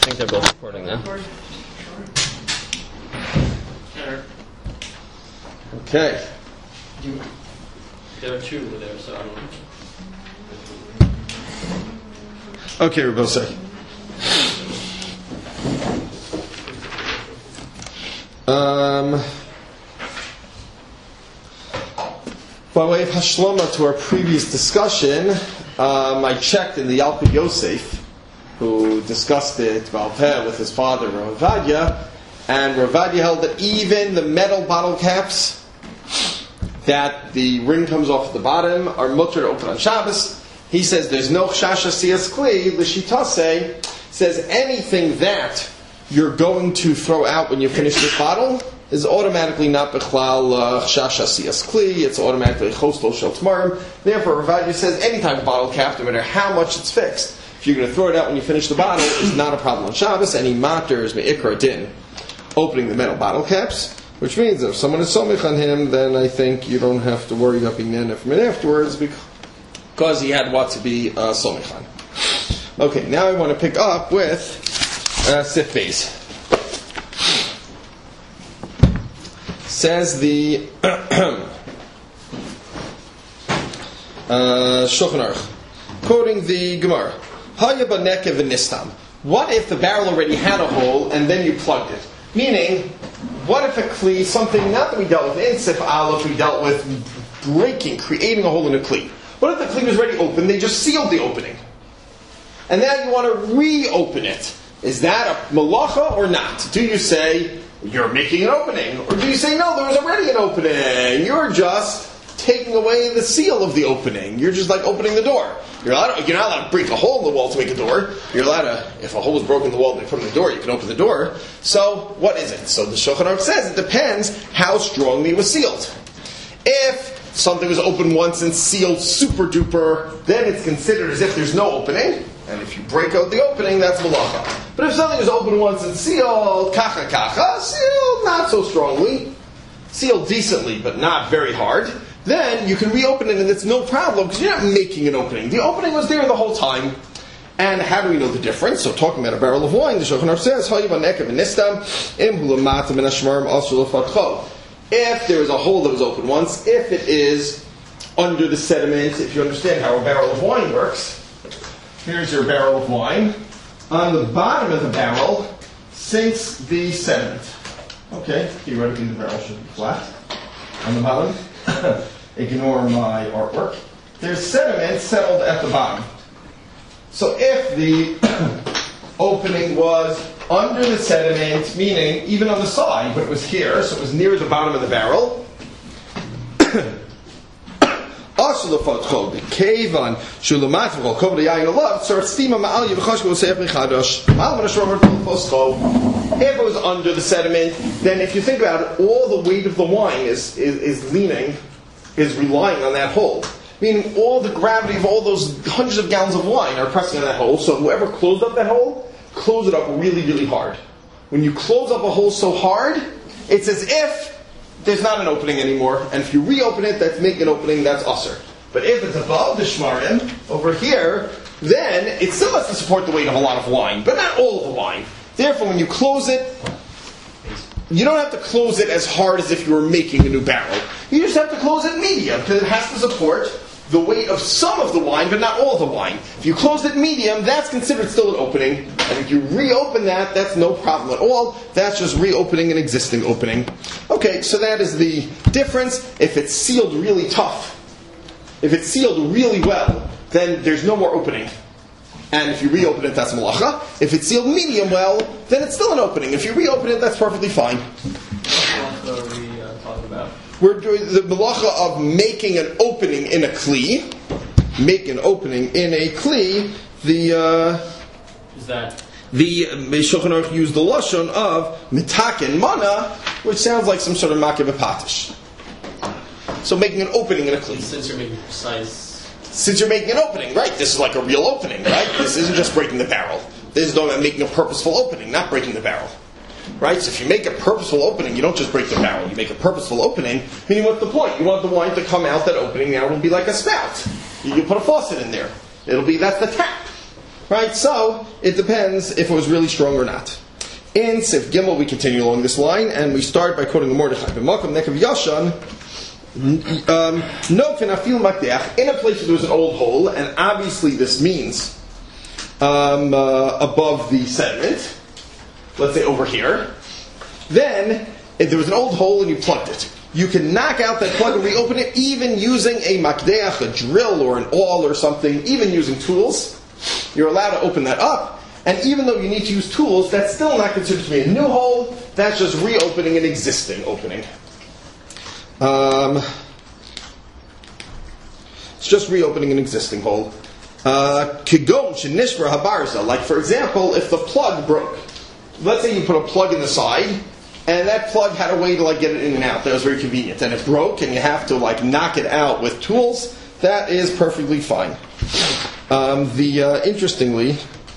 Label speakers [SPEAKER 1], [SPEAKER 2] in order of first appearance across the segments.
[SPEAKER 1] think they're both recording now.
[SPEAKER 2] Okay.
[SPEAKER 1] There are two over there, so I don't know.
[SPEAKER 2] Okay, Rabosai. By way of hashlama to our previous discussion, I checked in the Yalkut Yosef, who discussed it Balpeh with his father Rav Ovadia, and Rav Ovadia held that even the metal bottle caps that the ring comes off at the bottom are mutter to open on Shabbos. He says there's no chasha siyas kli. L'shitase says anything that you're going to throw out when you finish this bottle is automatically not bechlal chasha siyas kli. It's automatically chostel shel tmarim. Therefore, Rav Ovadia says any type of bottle cap, no matter how much it's fixed, if you're going to throw it out when you finish the bottle, is not a problem on Shabbos. Any matter is me'ikra din opening the metal bottle caps. Which means if someone is somich on him, then I think you don't have to worry about being nana from it afterwards because he had what to be somich on. Okay, now I want to pick up with Sif Beis. Says the Shulchan Aruch, quoting the Gemara, Haya b'nekev v'nistam. What if the barrel already had a hole and then you plugged it? Meaning, what if a kli, something not that we dealt with in Sif Aleph, we dealt with breaking, creating a hole in a kli. What if the kli was already open, they just sealed the opening? And now you want to reopen it. Is that a malacha or not? Do you say, you're making an opening? Or do you say, no, there was already an opening. You're just taking away the seal of the opening. You're just like opening the door. You're not allowed to break a hole in the wall to make a door. You're allowed to, if a hole was broken in the wall and they put it in the door, you can open the door. So, what is it? So the Shulchan Aruch says it depends how strongly it was sealed. If something was opened once and sealed super duper, then it's considered as if there's no opening. And if you break out the opening, that's malacha. But if something is opened once and sealed, kacha kacha, sealed not so strongly, sealed decently but not very hard, then you can reopen it and it's no problem because you're not making an opening. The opening was there the whole time. And how do we know the difference? So talking about a barrel of wine, the Shulchan Aruch says, if there is a hole that was open once, if it is under the sediment, if you understand how a barrel of wine works, here's your barrel of wine. On the bottom of the barrel sinks the sediment. Okay, theoretically the barrel should be flat. On the bottom, ignore my artwork. There's sediment settled at the bottom. So if the opening was under the sediment, meaning even on the side, but it was here, so it was near the bottom of the barrel, if it was under the sediment, then if you think about it, all the weight of the wine is relying on that hole. Meaning all the gravity of all those hundreds of gallons of wine are pressing on that hole, so whoever closed up that hole, close it up really, really hard. When you close up a hole so hard, it's as if there's not an opening anymore, and if you reopen it, that's making an opening, that's usher. But if it's above the shmarim, over here, then it still has to support the weight of a lot of wine, but not all of the wine. Therefore, when you close it, you don't have to close it as hard as if you were making a new barrel. You just have to close it medium, because it has to support the weight of some of the wine, but not all of the wine. If you close it medium, that's considered still an opening. And if you reopen that, that's no problem at all. That's just reopening an existing opening. Okay, so that is the difference. If it's sealed really tough, if it's sealed really well, then there's no more opening. And if you reopen it, that's malacha. If it's sealed medium well, then it's still an opening. If you reopen it, that's perfectly fine.
[SPEAKER 1] What are we talking about?
[SPEAKER 2] We're doing the malacha of making an opening in a kli. Make an opening in a kli.
[SPEAKER 1] Is that
[SPEAKER 2] the Shulchan Aruch used the lashon of mitaken mana, which sounds like some sort of makeh b'patish. So making an opening in a kli.
[SPEAKER 1] Since you're making precise.
[SPEAKER 2] Since you're making an opening, right? This is like a real opening, right? This isn't just breaking the barrel. This is talking about making a purposeful opening, not breaking the barrel. Right? So if you make a purposeful opening, you don't just break the barrel. You make a purposeful opening, meaning what's the point? You want the wine to come out that opening, now it'll be like a spout. You can put a faucet in there. That's the tap. Right? So, it depends if it was really strong or not. In Sif Gimel, we continue along this line, and we start by quoting the Mordechai. B'makom nekav yashan, no kenafil makdeach, in a place where there was an old hole, and obviously this means above the sediment, let's say over here, then if there was an old hole and you plugged it, you can knock out that plug and reopen it even using a makdeach, a drill or an awl or something, even using tools. You're allowed to open that up. And even though you need to use tools, that's still not considered to be a new hole. That's just reopening an existing opening. It's just reopening an existing hole. Kigon shenishra habarza. Like, for example, if the plug broke. Let's say you put a plug in the side, and that plug had a way to get it in and out. That was very convenient. And it broke, and you have to knock it out with tools. That is perfectly fine. Interestingly,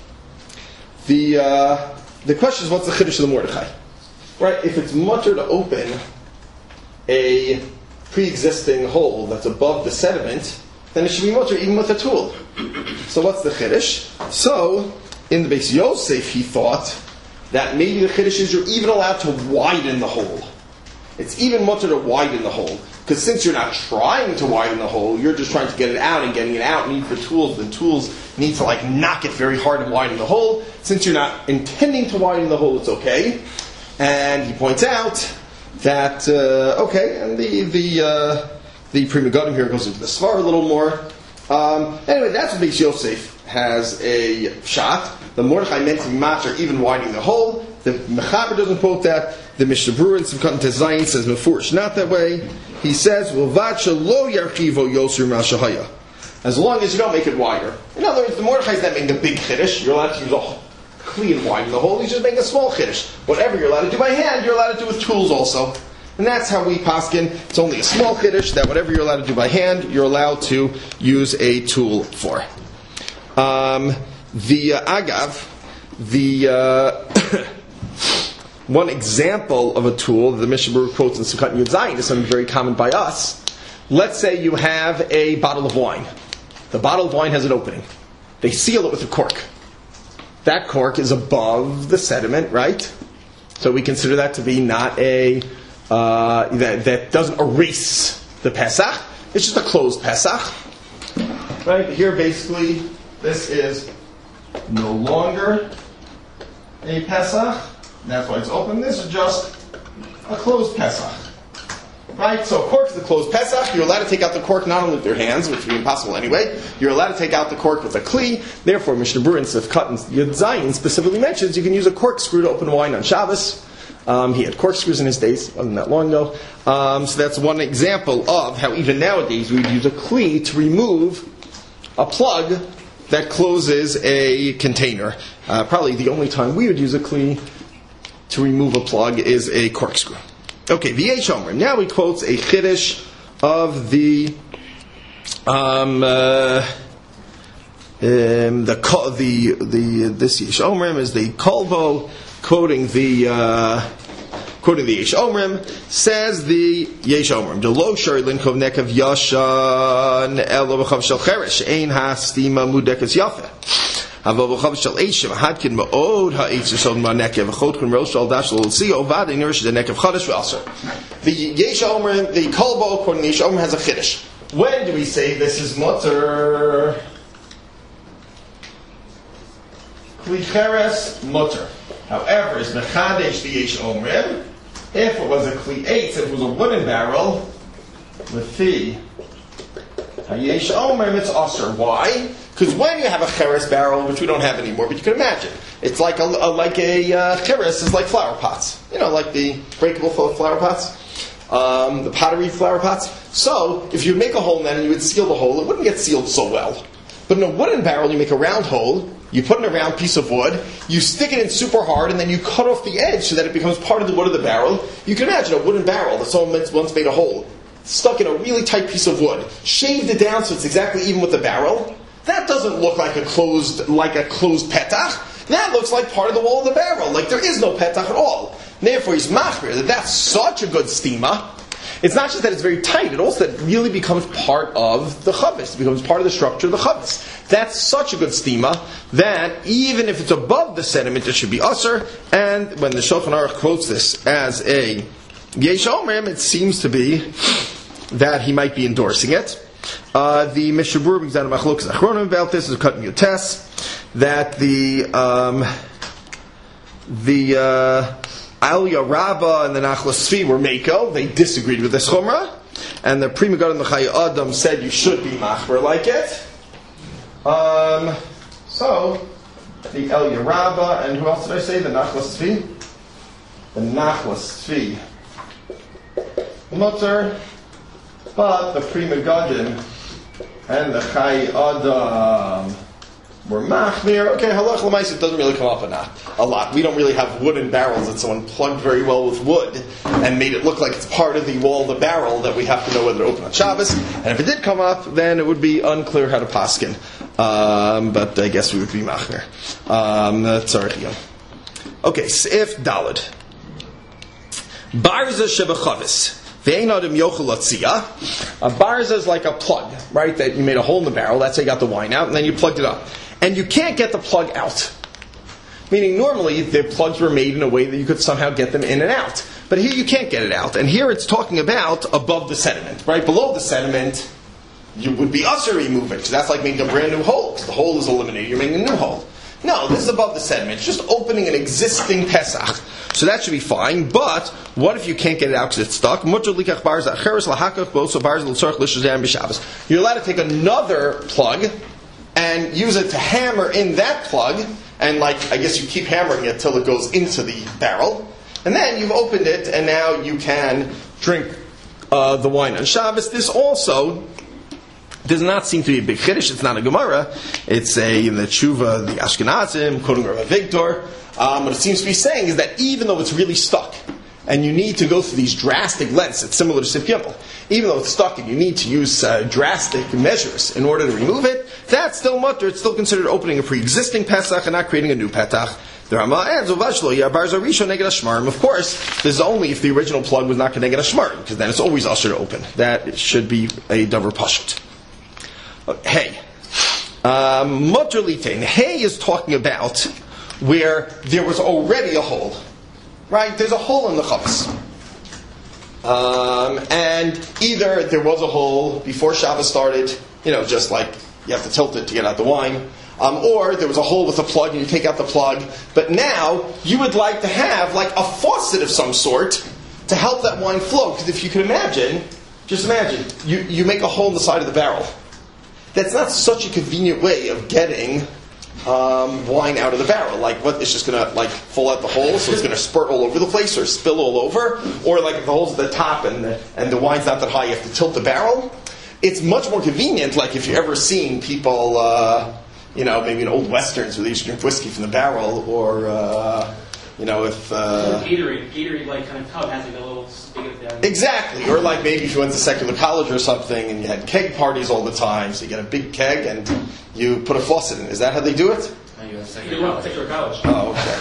[SPEAKER 2] the question is, what's the chiddush of the Mordechai? Right? If it's mutter to open a pre-existing hole that's above the sediment, then it should be mutter even with a tool. So what's the chiddush? So in the Beis Yosef, he thought that maybe the chiddush is you're even allowed to widen the hole. It's even mutter to widen the hole. Because since you're not trying to widen the hole, you're just trying to get it out, and getting it out need for tools, then tools need to knock it very hard and widen the hole. Since you're not intending to widen the hole, it's okay. And he points out that, and the Pri Megadim here goes into the Svar a little more. Anyway, that's what Beis Yosef has a shot. The Mordechai meant to be matter even widening the hole. The Mechaber doesn't quote that. The Mishnah Berurah in Simchat Tezayin says Mefurish not that way. He says, lo yarchivo yosur ma'ashahaya. As long as you don't make it wider. In other words, the Mordechai is not making a big chiddush. You're allowed to use a kli and widen the hole. He's just making a small chiddush. Whatever you're allowed to do by hand, you're allowed to do with tools also. And that's how we paskin. It's only a small chiddush that whatever you're allowed to do by hand, you're allowed to use a tool for. One example of a tool that the Mishnah Berurah quotes in Sukkot Yud Zayin is something very common by us. Let's say you have a bottle of wine. The bottle of wine has an opening. They seal it with a cork. That cork is above the sediment, right? So we consider that to be not that doesn't erase the Pesach. It's just a closed Pesach. Right? Here basically, this is no longer a Pesach. That's why it's open. This is just a closed Pesach. Right? So cork is the closed Pesach. You're allowed to take out the cork not only with your hands, which would be impossible anyway. You're allowed to take out the cork with a kli. Therefore, Mishnah Berurah in Sifkat and Yud Zayin specifically mentions you can use a corkscrew to open wine on Shabbos. He had corkscrews in his days, wasn't that long ago. So that's one example of how even nowadays we would use a kli to remove a plug that closes a container. Probably the only time we would use a kli to remove a plug is a corkscrew. Okay, V'yesh Omer. Now he quotes a chiddush of the this Yesh Omrim is the Kolvo quoting the Yesh Omrim, says the Yesh Omrim Delo Shari Linkov Nekav Yashan Elo B'chav Shel Cheresh Ein Hastima Mudekas Yafe Havo B'chav Shel Eishim Hadkin Ma'od Ha'etz Shel Ma'nekev V'chodkin Rosh Shel Dash L'Ol Tzio Vad Einirish the Nekev Chadash V'Aser. The Yesh Omrim, the Kolvo according to Yesh Omrim has a chiddush. When do we say this is mutter? Kli mutter. However, is mechadesh the Yesh Omrim. If it was a kli eitz, if it was a wooden barrel, with the Yesh Omrim, it's aser. Why? Because when you have a cheres barrel, which we don't have anymore, but you can imagine, it's like a cheres is like flower pots. You know, like the breakable flower pots, the pottery flower pots. So, if you make a hole in that and you would seal the hole, it wouldn't get sealed so well. But in a wooden barrel, you make a round hole. You put in a round piece of wood, you stick it in super hard, and then you cut off the edge so that it becomes part of the wood of the barrel. You can imagine a wooden barrel that someone once made a hole, stuck in a really tight piece of wood, shaved it down so it's exactly even with the barrel. That doesn't look like a closed petach. That looks like part of the wall of the barrel, like there is no petach at all. Therefore, he's machmir that that's such a good stima. It's not just that it's very tight, it also that it really becomes part of the chavis. It becomes part of the structure of the chavis. that's such a good stima that even if it's above the sediment, it should be usher. And when the Shulchan Aruch quotes this as a Yesh Omrim, it seems to be that he might be endorsing it. The Mishabur brings down a Machlokas Achronim about this, is cutting Yotes, that the Aliyah Rabbah and the Nachlas Tzvi were Mako. They disagreed with this Chumrah. And the Pri Megadim the Chayei Adam said you should be Machber like it. So, the Aliyah Rabbah, and who else did I say? The Nachlas Tzvi? The Nachlas Tzvi. Mutter. But the Pri Megadim and the Chayei Adam were machmir. Okay, halach l'maisa, it doesn't really come up a lot. We don't really have wooden barrels that someone plugged very well with wood and made it look like it's part of the wall of the barrel that we have to know whether to open on Shabbos. And if it did come up, then it would be unclear how to paskin. But I guess we would be machmir. That's our deal. Okay, Sif Daled. Barza shebechavis. A barza is like a plug, right? That you made a hole in the barrel. That's how you got the wine out, and then you plugged it up. And you can't get the plug out. Meaning normally the plugs were made in a way that you could somehow get them in and out. But here you can't get it out. And here it's talking about above the sediment, right? Below the sediment, you would be usher to remove it. Because that's like making a brand new hole. Because the hole is eliminated, you're making a new hole. No, this is above the sediment. It's just opening an existing Pesach. So that should be fine. But what if you can't get it out because it's stuck? You're allowed to take another plug and use it to hammer in that plug. And I guess you keep hammering it till it goes into the barrel. And then you've opened it and now you can drink the wine on Shabbos. This also does not seem to be a big chiddush. It's not a Gemara. It's in the Tshuva, the Ashkenazim, quoting Rav Victor. What it seems to be saying is that even though it's really stuck, and you need to go through these drastic lengths, it's similar to Sif Gimel. Even though it's stuck and you need to use drastic measures in order to remove it, that's still mutter. It's still considered opening a pre-existing Pesach and not creating a new Petach. The Rama adds, of course, this is only if the original plug was not connected to Shmarim, because then it's always usher to open. That should be a davar pashut. Hey. Mutter litain. Hey is talking about where there was already a hole. Right? There's a hole in the chavis. And either there was a hole before Shabbos started, just like you have to tilt it to get out the wine, or there was a hole with a plug and you take out the plug, but now you would like to have a faucet of some sort to help that wine flow. Because if you could imagine, you make a hole in the side of the barrel. That's not such a convenient way of getting wine out of the barrel. It's just going to fall out the hole, so it's going to spurt all over the place or spill all over, or if the hole's at the top and the wine's not that high, you have to tilt the barrel. It's much more convenient. If you've ever seen people, maybe in old westerns where they used to drink whiskey from the barrel, or if
[SPEAKER 1] Gatorade kind of tub has a little spigot there.
[SPEAKER 2] Exactly, or maybe if you went to secular college or something and you had keg parties all the time, so you get a big keg and you put a faucet in. Is that how they do it?
[SPEAKER 1] Secular college.
[SPEAKER 2] Oh, okay.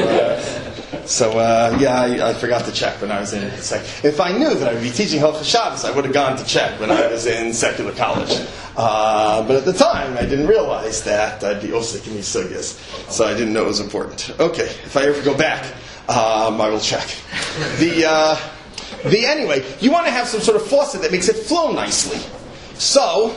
[SPEAKER 2] I forgot to check when I was in sec. If I knew that I would be teaching Hilchos Shabbos, I would have gone to check when I was in secular college. But at the time, I didn't realize that I'd be osik in these sugyas, so I didn't know it was important. Okay, if I ever go back, I will check. Anyway, you want to have some sort of faucet that makes it flow nicely. So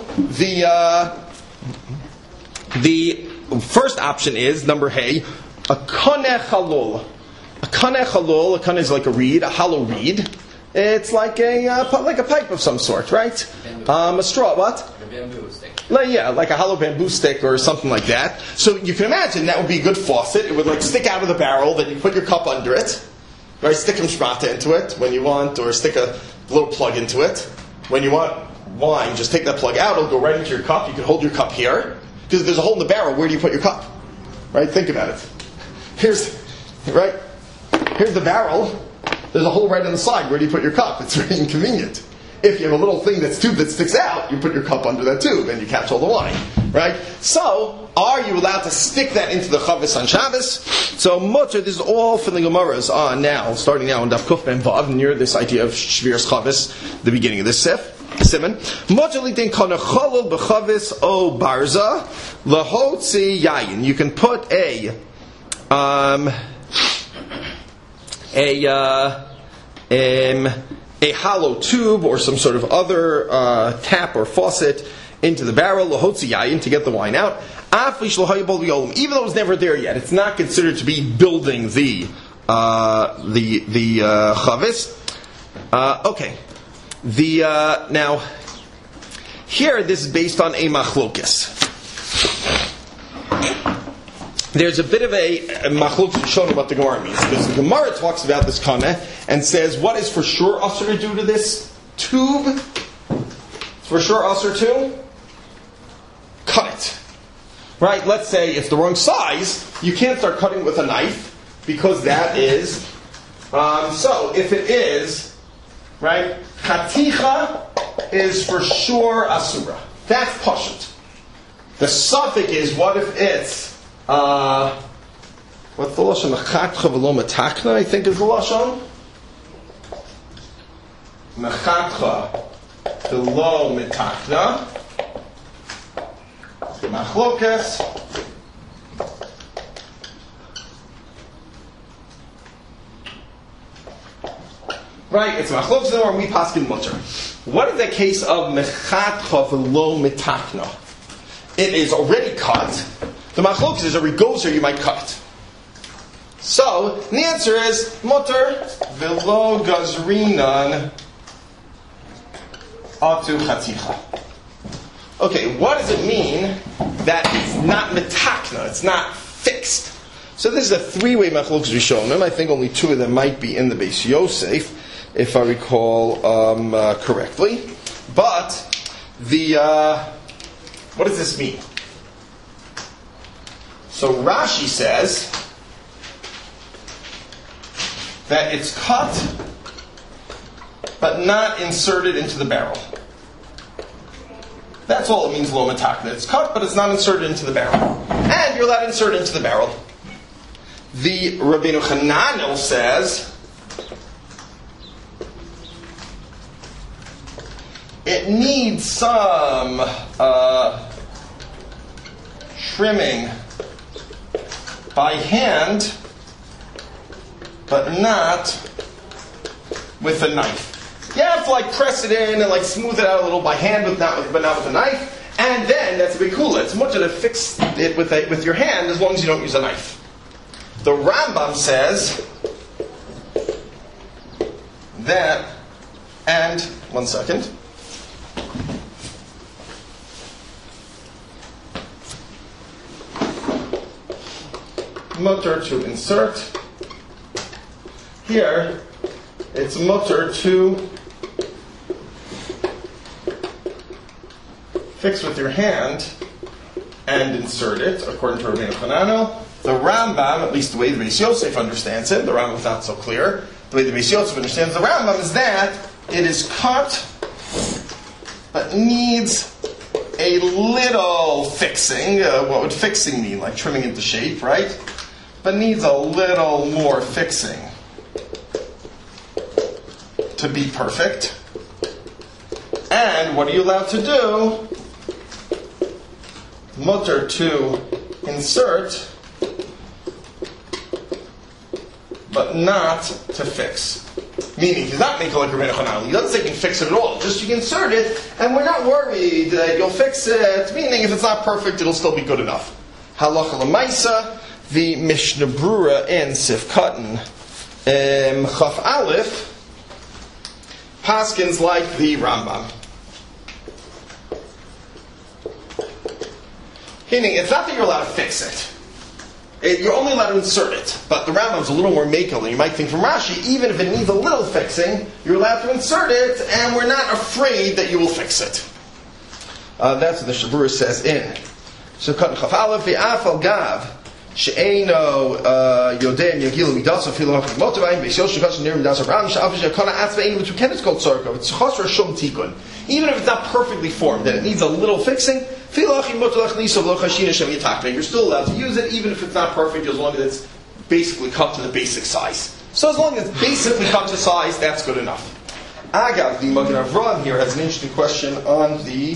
[SPEAKER 2] the first option is number hey, a kaneh halol. A kaneh halol. A kaneh is like a reed, a hollow reed. It's like a pipe of some sort, right? A straw. What?
[SPEAKER 3] Like a bamboo stick.
[SPEAKER 2] Like a hollow bamboo stick or something like that. So you can imagine that would be a good faucet. It would stick out of the barrel. Then you put your cup under it, right? Stick some shmata into it when you want, or stick a little plug into it. When you want wine, just take that plug out. It'll go right into your cup. You can hold your cup here. Because if there's a hole in the barrel, where do you put your cup? Right? Think about it. Here's the barrel. There's a hole right on the side. Where do you put your cup? It's very inconvenient. If you have a little thing tube that sticks out, you put your cup under that tube and you catch all the wine. Right? So, are you allowed to stick that into the chavis on Shabbos? So, mutter, this is all from the Gemaras on now, starting now on Daf Kuf Ben Vav, near this idea of Shviras Chavis, the beginning of this Sif. Simon. Mojalidin kana chalul b'chavis o barza lahotzi yayin. You can put a hollow tube or some sort of other tap or faucet into the barrel lahotzi yayin to get the wine out. Even though it was never there yet, it's not considered to be building the chavis. Okay. Now, here this is based on a machlokes. There's a bit of a machlokes showing what the Gemara means. Because the Gemara talks about this kana and says, what is for sure usher to do to this tube? It's for sure usher to cut it. Right? Let's say it's the wrong size, you can't start cutting with a knife because that is. So if it is, right, chaticha is for sure asura. That's pashut. The suffix is, what if it's what's the lashon? Mechatcha v'lo metakna, I think is the lashon. Mechatcha v'lo metakna. Machlokas. Right, it's machlokas or we paskin mutter. What is the case of mechatcha v'lo metakna? It is already cut. The machlokas is, if it goes here, you might cut it. So the answer is mutter v'lo gazrinan atu chaticha. Okay, what does it mean that it's not metakna, it's not fixed? So this is a three-way machlokes rishonim. I think only two of them might be in the Beis Yosef, if I recall correctly. But what does this mean? So Rashi says that it's cut, but not inserted into the barrel. That's all it means, lo metakna. It's cut, but it's not inserted into the barrel. And you're allowed to insert it into the barrel. The Rabbeinu Hananel says it needs some trimming by hand, but not with a knife. You have to press it in and smooth it out a little by hand, but not with a knife. And then that's a big kula. It's much to fix it with your hand as long as you don't use a knife. The Rambam says that, and one second. Mutter to insert. Here, it's mutter to fix with your hand and insert it, according to Rabbeinu Hananel. The Rambam, at least the way the Beis Yosef understands it, the Rambam is not so clear. The way the Beis Yosef understands the Rambam is that it is cut, but needs a little fixing. What would fixing mean? Like trimming into shape, right? But needs a little more fixing to be perfect. And what are you allowed to do? Mutter to insert, but not to fix. Meaning, he's not making like Rabbeinu Hananel. He doesn't say you can fix it at all. Just you can insert it, and we're not worried that you'll fix it. Meaning, if it's not perfect, it'll still be good enough. Halacha l'maisa, the Mishnah Brura in Sif Katan Chaf Aleph paskins like the Rambam. Meaning, it's not that you're allowed to fix it. You're only allowed to insert it. But the Rambam's a little more makel than you might think from Rashi. Even if it needs a little fixing, you're allowed to insert it, and we're not afraid that you will fix it. That's what the Shabura says in Sukkat Chaf Aleph V'Afal Gav She'eno Yodem Yagilu Midas Afilu Hafik Motivayim Beis Yosef Near Midas Abraham She'afish Yakona Atzvein, which we can, it's called Tzarkov. It's Chosra Shum Tikun. Even if it's not perfectly formed and it needs a little fixing, you're still allowed to use it, even if it's not perfect, as long as it's basically cut to the basic size. So as long as it's basically cut to size, that's good enough. Agav, the Magen Avraham here has an interesting question on the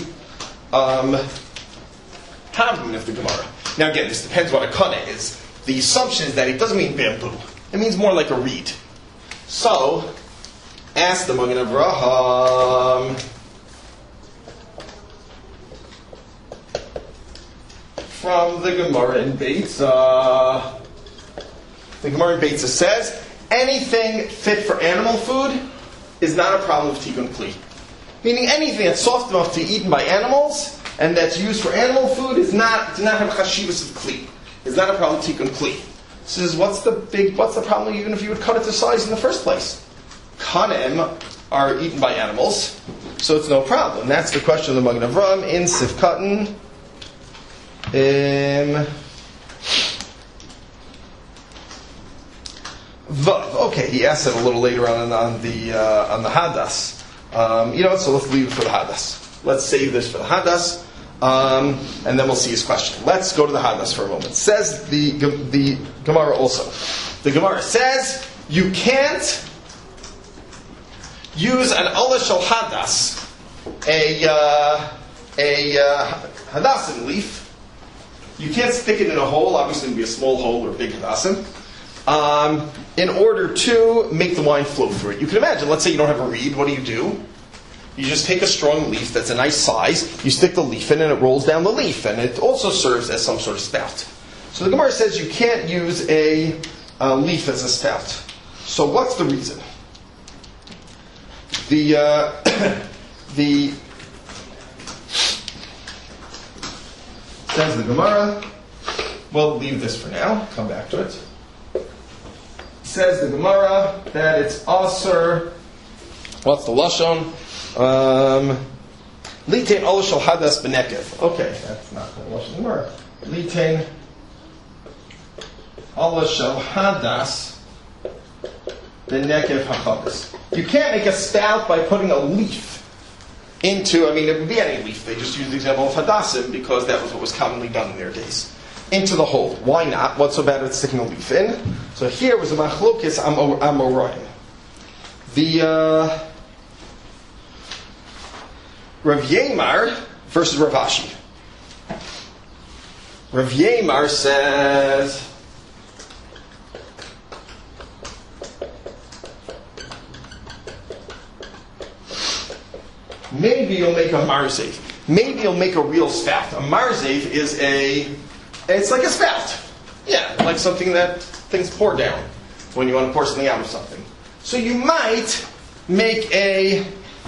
[SPEAKER 2] Havmin of the Gemara. Now again, this depends what a kana is. The assumption is that it doesn't mean bamboo. It means more like a reed. So, ask the Magen Avraham, from the Gemara in Beitza. The Gemara in Beitza says, anything fit for animal food is not a problem of tikkun kli. Meaning anything that's soft enough to be eaten by animals and that's used for animal food does not have chashivas of kli. It's not a problem of tikkun kli. Says, what's the problem even if you would cut it to size in the first place? Kanem are eaten by animals, so it's no problem. That's the question of the Magen Avraham in Sifkatan. Vav. Okay, he asked it a little later on the Hadas. So let's leave it for the Hadas. Let's save this for the Hadas, and then we'll see his question. Let's go to the Hadas for a moment. Says the Gemara also. The Gemara says you can't use an Ola Shel Hadas, a Hadassim leaf. You can't stick it in a hole. Obviously, it would be a small hole or a big Hadassim. In order to make the wine flow through it. You can imagine, let's say you don't have a reed, what do? You just take a strong leaf that's a nice size, you stick the leaf in and it rolls down the leaf, and it also serves as some sort of spout. So the Gemara says you can't use a leaf as a spout. So what's the reason? Says the Gemara, we'll leave this for now, come back to it. Says the Gemara that it's aser. What's the lashon? Litain ola shel hadas b'nekev. Okay, that's not the lashon Gemara. Litain ola shel hadas b'nekev hachadas. You can't make a spout by putting a leaf into. It would be any leaf. They just used the example of hadassim because that was what was commonly done in their days. Into the hole. Why not? What's so bad with sticking a leaf in? So here was a machlokes amoraim. The Rav Yemar versus Rav Ashi. Rav Yemar says maybe you'll make a marzev. Maybe you'll make a real spout. A marzev is it's like a spout. Yeah, like something that things pour down when you want to pour something out of something. So you might make a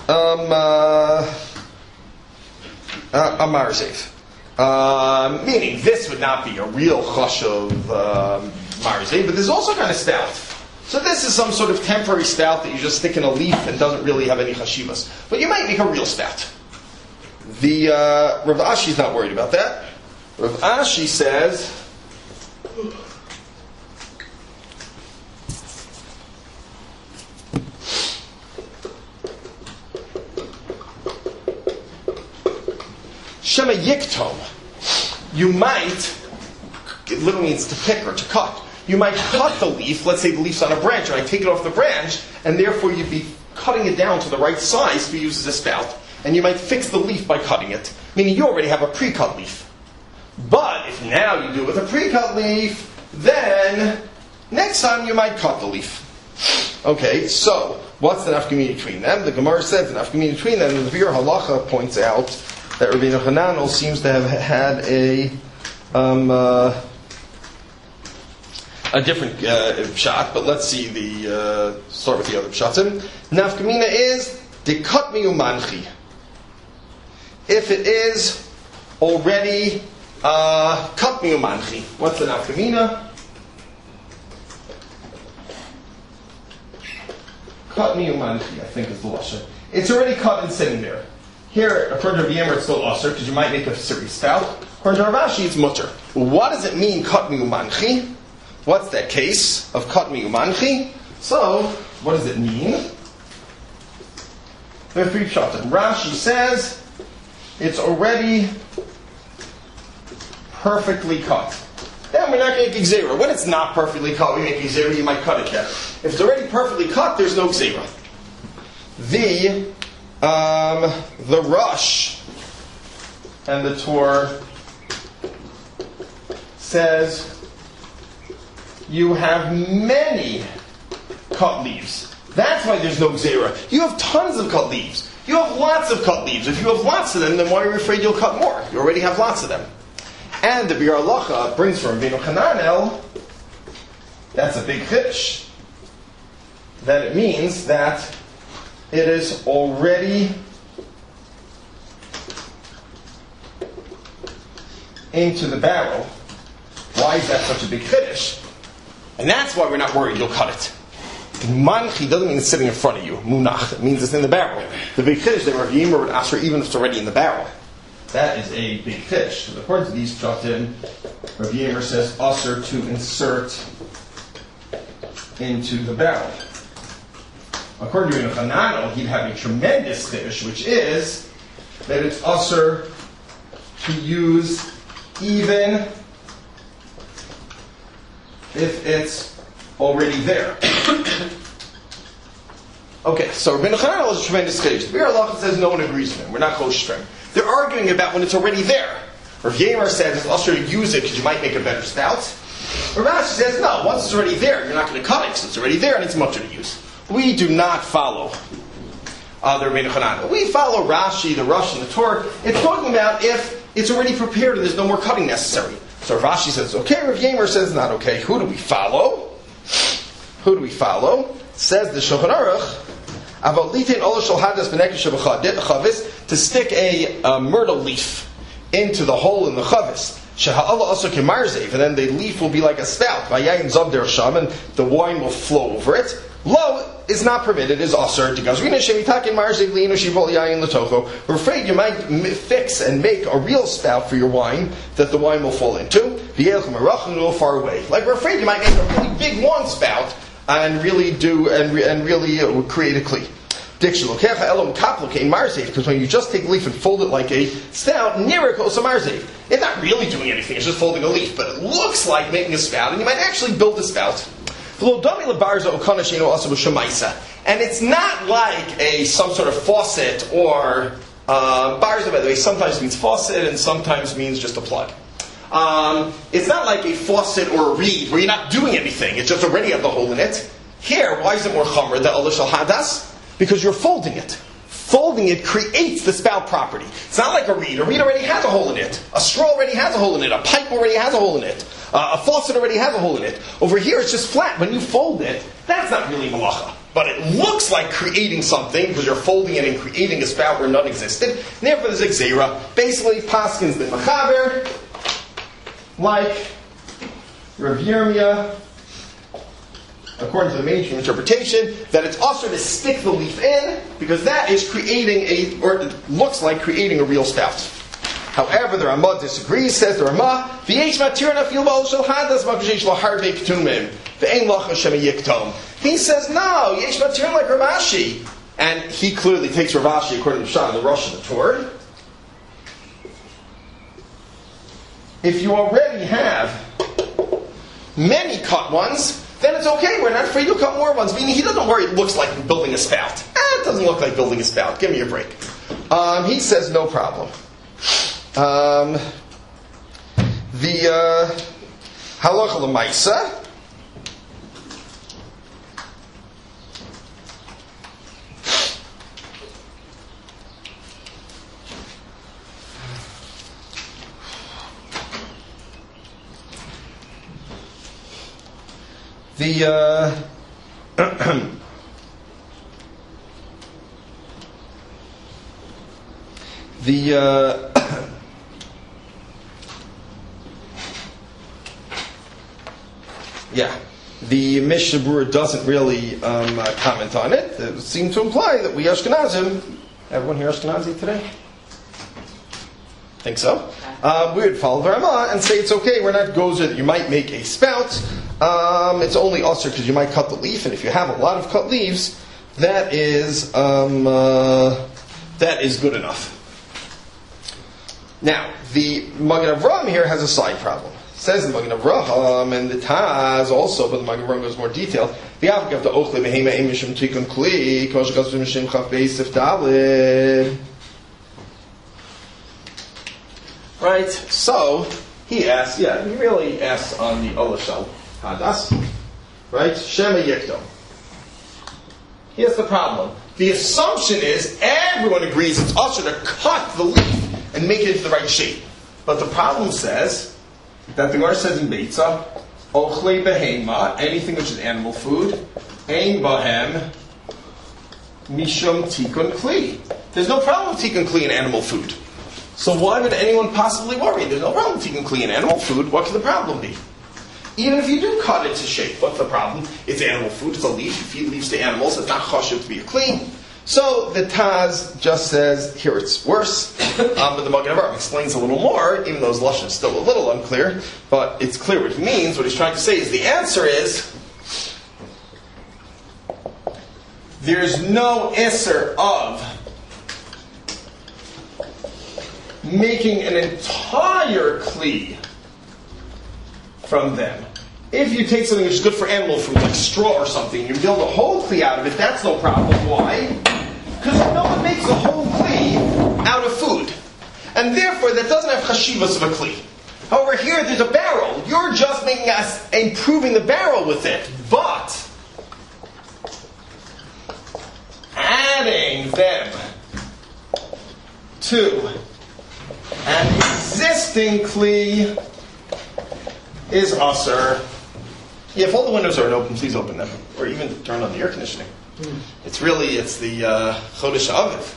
[SPEAKER 2] marzev. Meaning this would not be a real chashuv marzev, but there's also kind of stout. So this is some sort of temporary stout that you just stick in a leaf and doesn't really have any chashivas. But you might make a real stout. The Rav Ashi is not worried about that. Rav Ashi says, Shema yiktom. You might, it literally means to pick or to cut. You might cut the leaf, let's say the leaf's on a branch, and I take it off the branch, and therefore you'd be cutting it down to the right size to be used as a spout. And you might fix the leaf by cutting it, meaning you already have a pre-cut leaf. But if now you do it with a pre-cut leaf, then next time you might cut the leaf. Okay, so what's the nafkamina between them? The Gemara says the nafkamina between them, and the Vir Halacha points out that Rabbi Hananel seems to have had a different pshat, but let's see start with the other pshatim. Nafkamina is dekat miumanchi. If it is already cut miumanchi, what's the nafkamina? Cut miumanchi, I think is the lashon. It's already cut and sitting there. Here, according to Rabbi Yemer, it's still usher because you might make a serious spout. According to Rav Ashi, it's mutter. What does it mean, cut miumanchi? What's that case of kat miumanchi? So, what does it mean? There are three pshatim. Rashi says it's already perfectly cut. Then we're not going to make gzeira. When it's not perfectly cut, we make gzeira, you might cut it better. If it's already perfectly cut, there's no gzeira. the Rush and the Torah says you have many cut leaves. That's why there's no Gzera. You have tons of cut leaves. You have lots of cut leaves. If you have lots of them, then why are you afraid you'll cut more? You already have lots of them. And the Biur Halacha brings from Rabbeinu Hananel, that's a big chiddush, that it means that it is already into the barrel. Why is that such a big chiddush? And that's why we're not worried you'll cut it. Manchi doesn't mean it's sitting in front of you. Munach, it means it's in the barrel. The big chiddush that Rav Yimur would ask for even if it's already in the barrel. That is a big chiddush. Because according to these pshatim, Rav Yimur says usher to insert into the barrel. According to Rabbeinu Hananel, he'd have a tremendous chiddush, which is that it's usher to use even if it's already there. Okay, so Rabbeinu Hananel is a tremendous chiddush. The Biur Halacha says no one agrees with him. We're not kosher. They're arguing about when it's already there. Rav Yimur says it's usher to use it because you might make a better stout. Rav Ashi says no, once it's already there, you're not going to cut it because it's already there and it's much to use. We do not follow the Rabbeinu Hananel. We follow Rashi, the Rush, and the Torah. It's talking about if it's already prepared and there's no more cutting necessary. So Rashi says okay, Rav Yimur says not okay. Who do we follow? Who do we follow? Says the Shulchan Aruch, to stick a myrtle leaf into the hole in the chavis. And then the leaf will be like a stout. And the wine will flow over it. Lo is not permitted, is asur. We're afraid you might fix and make a real stout for your wine that the wine will fall into. Far away. Like we're afraid you might make a really big long spout and really create a kli. Because when you just take a leaf and fold it like a stout, it's not really doing anything, it's just folding a leaf, but it looks like making a spout, and you might actually build a spout. And it's not like some sort of faucet or barza, by the way, sometimes means faucet and sometimes means just a plug. It's not like a faucet or a reed where you're not doing anything, it's just already have the hole in it. Here, why is it more chomer, the Allah shal hadas? Because you're folding it. Folding it creates the spout property. It's not like a reed. A reed already has a hole in it. A straw already has a hole in it. A pipe already has a hole in it. A faucet already has a hole in it. Over here, it's just flat. When you fold it, that's not really malacha. But it looks like creating something because you're folding it and creating a spout where none existed. And therefore, there's a gzeira. Basically, Paskin's been machaber, like Rav Yirmiyah, according to the mainstream interpretation, that it's also to stick the leaf in, because that is creating or it looks like creating a real spout. However, the Ramah disagrees, says the Ramah, he says, no, yesh matir like Rav Ashi. And he clearly takes Rav Ashi according to Shah, the Rosh and the Torah. If you already have many cut ones, then it's okay. We're not afraid you'll cut more ones. Meaning he doesn't worry it looks like building a spout. It doesn't look like building a spout. Give me a break. He says no problem. The halacha l'maisa. The Mishnah Berurah doesn't really comment on it. It seems to imply that we Ashkenazim, everyone here Ashkenazi today? Think so? We would follow the Ramah and say it's okay. We're not gozer that you might make a spout. It's only usher because you might cut the leaf, and if you have a lot of cut leaves, that is good enough. Now, the Magen Avraham here has a side problem. Says the Magen Avraham and the Taz also, but the Magen Avraham goes more detailed. The Avik of the Ochle Behema Emishim Tikun Kli Kosh Gaz Mishim Chaf Beisif Dalid. Right. So he asks. Yeah, he really asks on the Olashel Hadas. Right. Shema Yikdo. Here's the problem. The assumption is everyone agrees it's usher to cut the leaf and make it into the right shape. But the problem says that the Gemara says in Beitza, Ochle behema, anything which is animal food, ein bahem mishum tikun kli. There's no problem with tikun kli in animal food. So why would anyone possibly worry? There's no problem with tikun kli in animal food. What could the problem be? Even if you do cut it to shape, what's the problem? It's animal food, it's a leaf, you feed leaves to animals, it's not chashuv to be a kli. So the Taz just says, here it's worse, but the Magen Avraham explains a little more, even though his lashon is still a little unclear, but it's clear what he means. What he's trying to say is the answer is, there's no isser of making an entire kli from them. If you take something which is good for animal food, like straw or something, you build a whole kli out of it, that's no problem. Why? Because no one makes a whole kli out of food. And therefore, that doesn't have chashivas of a kli. However, here there's a barrel. You're just making us improving the barrel with it. But adding them to an existing kli is usher. Yeah, if all the windows aren't open, please open them. Or even turn on the air conditioning. It's the Chodesh Aviv.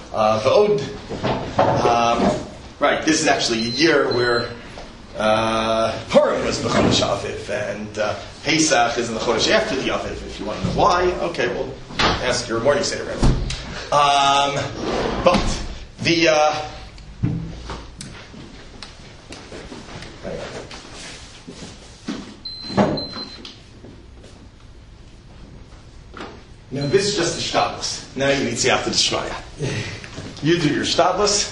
[SPEAKER 2] Right, this is actually a year where Purim was the Chodesh Aviv, and Pesach is in the Chodesh after the Aviv. If you want to know why, okay, well, ask your morning Seder Rebbe. But the now this is just the shtadlus. Now you need siyata d'shmaya. You do your shtadlus.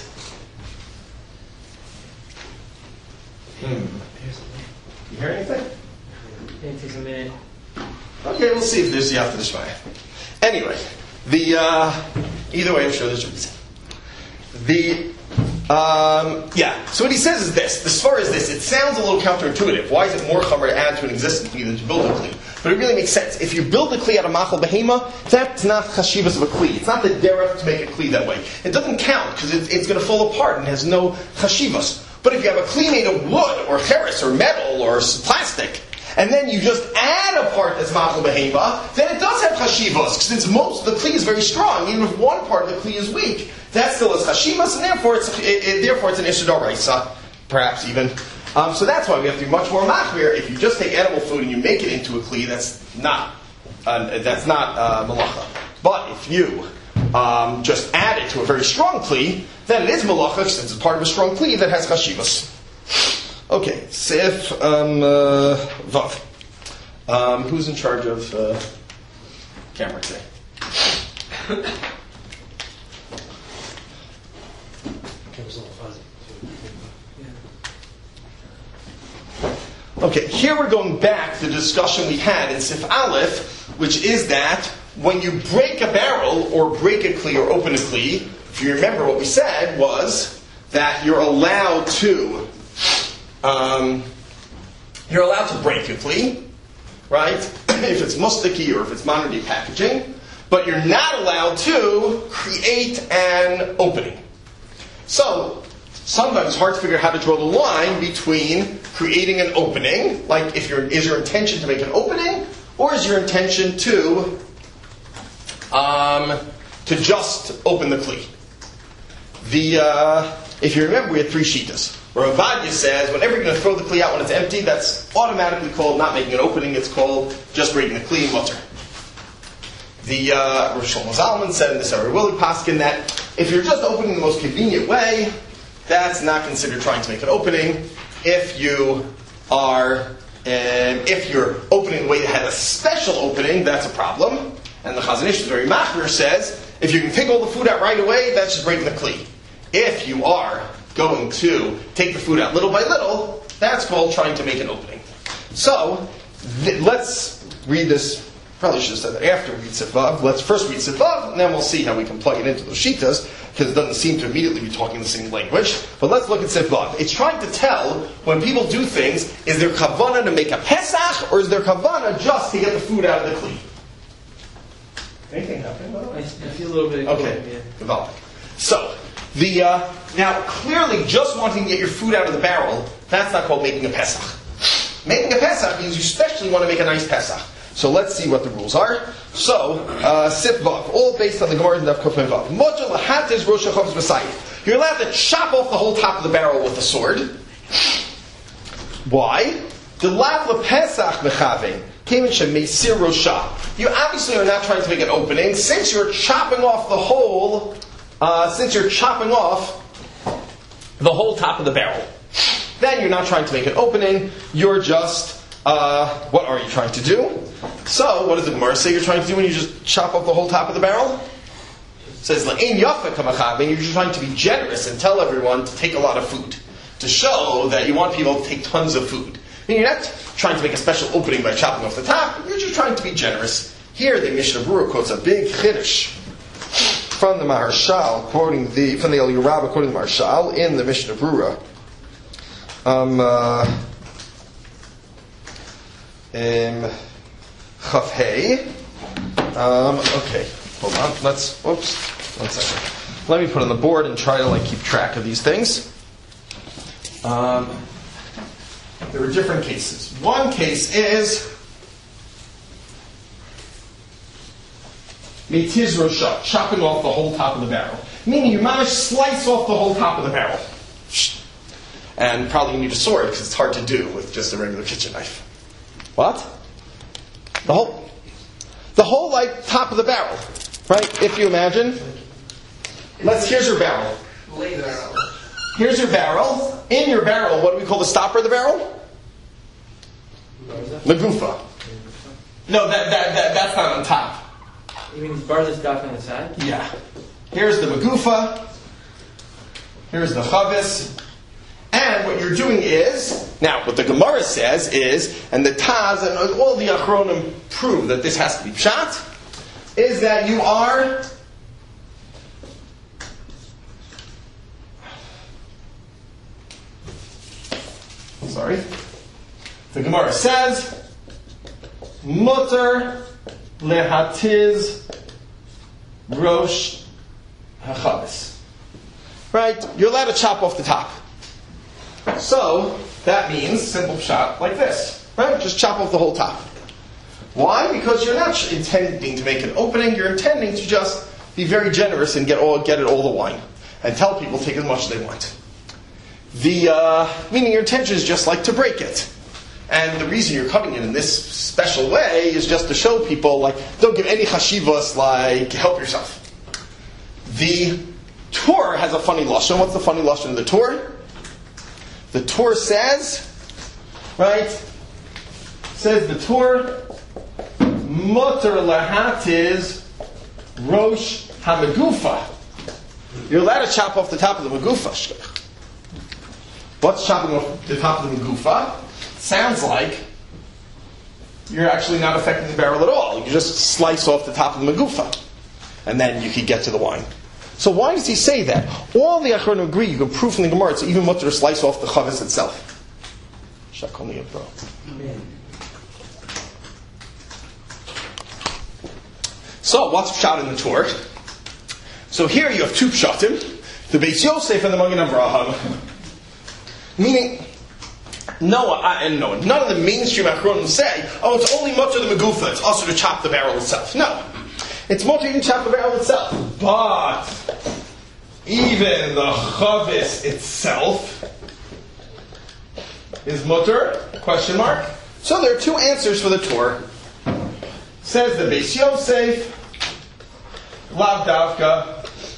[SPEAKER 2] You hear anything?
[SPEAKER 1] It takes a minute.
[SPEAKER 2] Okay, we'll see if there's siyata d'shmaya. Anyway, either way, I'm sure there's a reason. So what he says is this. As far as this, it sounds a little counterintuitive. Why is it more chomer to add to an existing kli than to build a kli? But it really makes sense. If you build a kli out of machal behema, that's not chashivas of a kli. It's not the derech to make a kli that way. It doesn't count because it's going to fall apart and has no chashivas. But if you have a kli made of wood or cheres or metal or plastic, and then you just add a part that's machal behema, then it does have chashivas. Since most of the kli is very strong, even if one part of the kli is weak, that still has chashivas, and therefore it's an issur d'oraisa, perhaps even. So that's why we have to be much more machmir. If you just take animal food and you make it into a kli, that's not malacha. But if you just add it to a very strong kli, then it is malacha, since it's part of a strong kli that has chashivas. Okay, Sif Vav. Who's in charge of camera today?
[SPEAKER 3] Camera's a little fuzzy.
[SPEAKER 2] Okay, here we're going back to the discussion we had in Sif Aleph, which is that when you break a barrel or break a kli or open a kli, if you remember what we said was that you're allowed to break a kli, right? If it's mustaki or if it's modern day packaging, but you're not allowed to create an opening. So sometimes it's hard to figure out how to draw the line between creating an opening, like is your intention to make an opening, or is your intention to just open the kli? If you remember, we had three shitas. Where Avadia says, whenever you're going to throw the kli out when it's empty, that's automatically called not making an opening. It's called just breaking the kli and mutter. The Rosh Shlomo Zalman said in the Sarah Willie Paskin that if you're just opening the most convenient way, that's not considered trying to make an opening. If you're opening the way that has a special opening, that's a problem. And the Chazon Ish, very machmir, says if you can take all the food out right away, that's just breaking the kli. If you are going to take the food out little by little, That's called trying to make an opening. So, let's read this. Probably should have said that after we read Sitvav. Let's first read Sitvav, and then we'll see how we can plug it into those shitas, because it doesn't seem to immediately be talking the same language. But let's look at Sitvav. It's trying to tell, when people do things, is there kavanah to make a Pesach, or is there kavanah just to get the food out of the kli? Anything happening, by the way?
[SPEAKER 3] I feel a little bit.
[SPEAKER 2] Okay, developing. So, now clearly just wanting to get your food out of the barrel, that's not called making a Pesach. Making a Pesach means you especially want to make a nice Pesach. So let's see what the rules are. So, Sitvav, all based on the Gemara and Daf Kufay Vav. Mocha lahates rosh hachavos b'sayif. You're allowed to chop off the whole top of the barrel with a sword. Why? The lav lepesach mechaving. You obviously are not trying to make an opening. Since you're chopping off the whole, top of the barrel, then you're not trying to make an opening. You're just, what are you trying to do? So, what does the Gemara say you're trying to do when you just chop off the whole top of the barrel? It says, "La'in yafa kamachavin." You're just trying to be generous and tell everyone to take a lot of food, to show that you want people to take tons of food. And you're not trying to make a special opening by chopping off the top. You're just trying to be generous. Here, the Mishnah Berurah quotes a big chiddush from the Maharshal, from the Eliyahu Rabbah, quoting the Maharshal in the Mishnah Berurah. Chaf Hey. Okay, hold on. One second. Let me put on the board and try to keep track of these things. There are different cases. One case is Meitiz Rosha, chopping off the whole top of the barrel. Meaning you manage to slice off the whole top of the barrel. And probably you need a sword because it's hard to do with just a regular kitchen knife. What? The whole top of the barrel. Right? If you imagine. Here's your barrel. Here's your barrel. In your barrel, what do we call the stopper of the barrel? Magufa. No, that's not on top.
[SPEAKER 3] You mean the bar that's back on the side?
[SPEAKER 2] Yeah. Here's the magufa. Here's the chavis. And what you're doing is, now what the Gemara says is, and the Taz and all the Achronim prove that this has to be pshat, is that you are the Gemara says, mutter lehatiz rosh hachavis. Right? You're allowed to chop off the top. So, that means, simple pshat, like this. Right? Just chop off the whole top. Why? Because you're not intending to make an opening, you're intending to just be very generous and get all the wine. And tell people to take as much as they want. Meaning your intention is just to break it. And the reason you're cutting it in this special way is just to show people, don't give any chashivas, help yourself. The Torah has a funny lashon. What's the funny lashon of the Torah? The Torah says, the Torah, mutter lahatiz rosh hamagufa. You're allowed to chop off the top of the magufa. What's chopping off the top of the magufa? Sounds like you're actually not affecting the barrel at all. You just slice off the top of the magufa. And then you can get to the wine. So why does he say that? All the Achronim agree, you can prove from the Gemara, it's even mutter to slice off the chavis itself. Shakoni bro. So what's pshat in the Torah? So here you have two pshatim, the Beis Yosef and the Magen Avraham. Meaning, none of the mainstream Achronim say, it's only mutter the magufa, it's also to chop the barrel itself. No. It's mutter even to chop the barrel itself. But even the chavis itself is mutter? Question mark. So there are two answers for the Torah. Says the Beis Yosef, lav davka.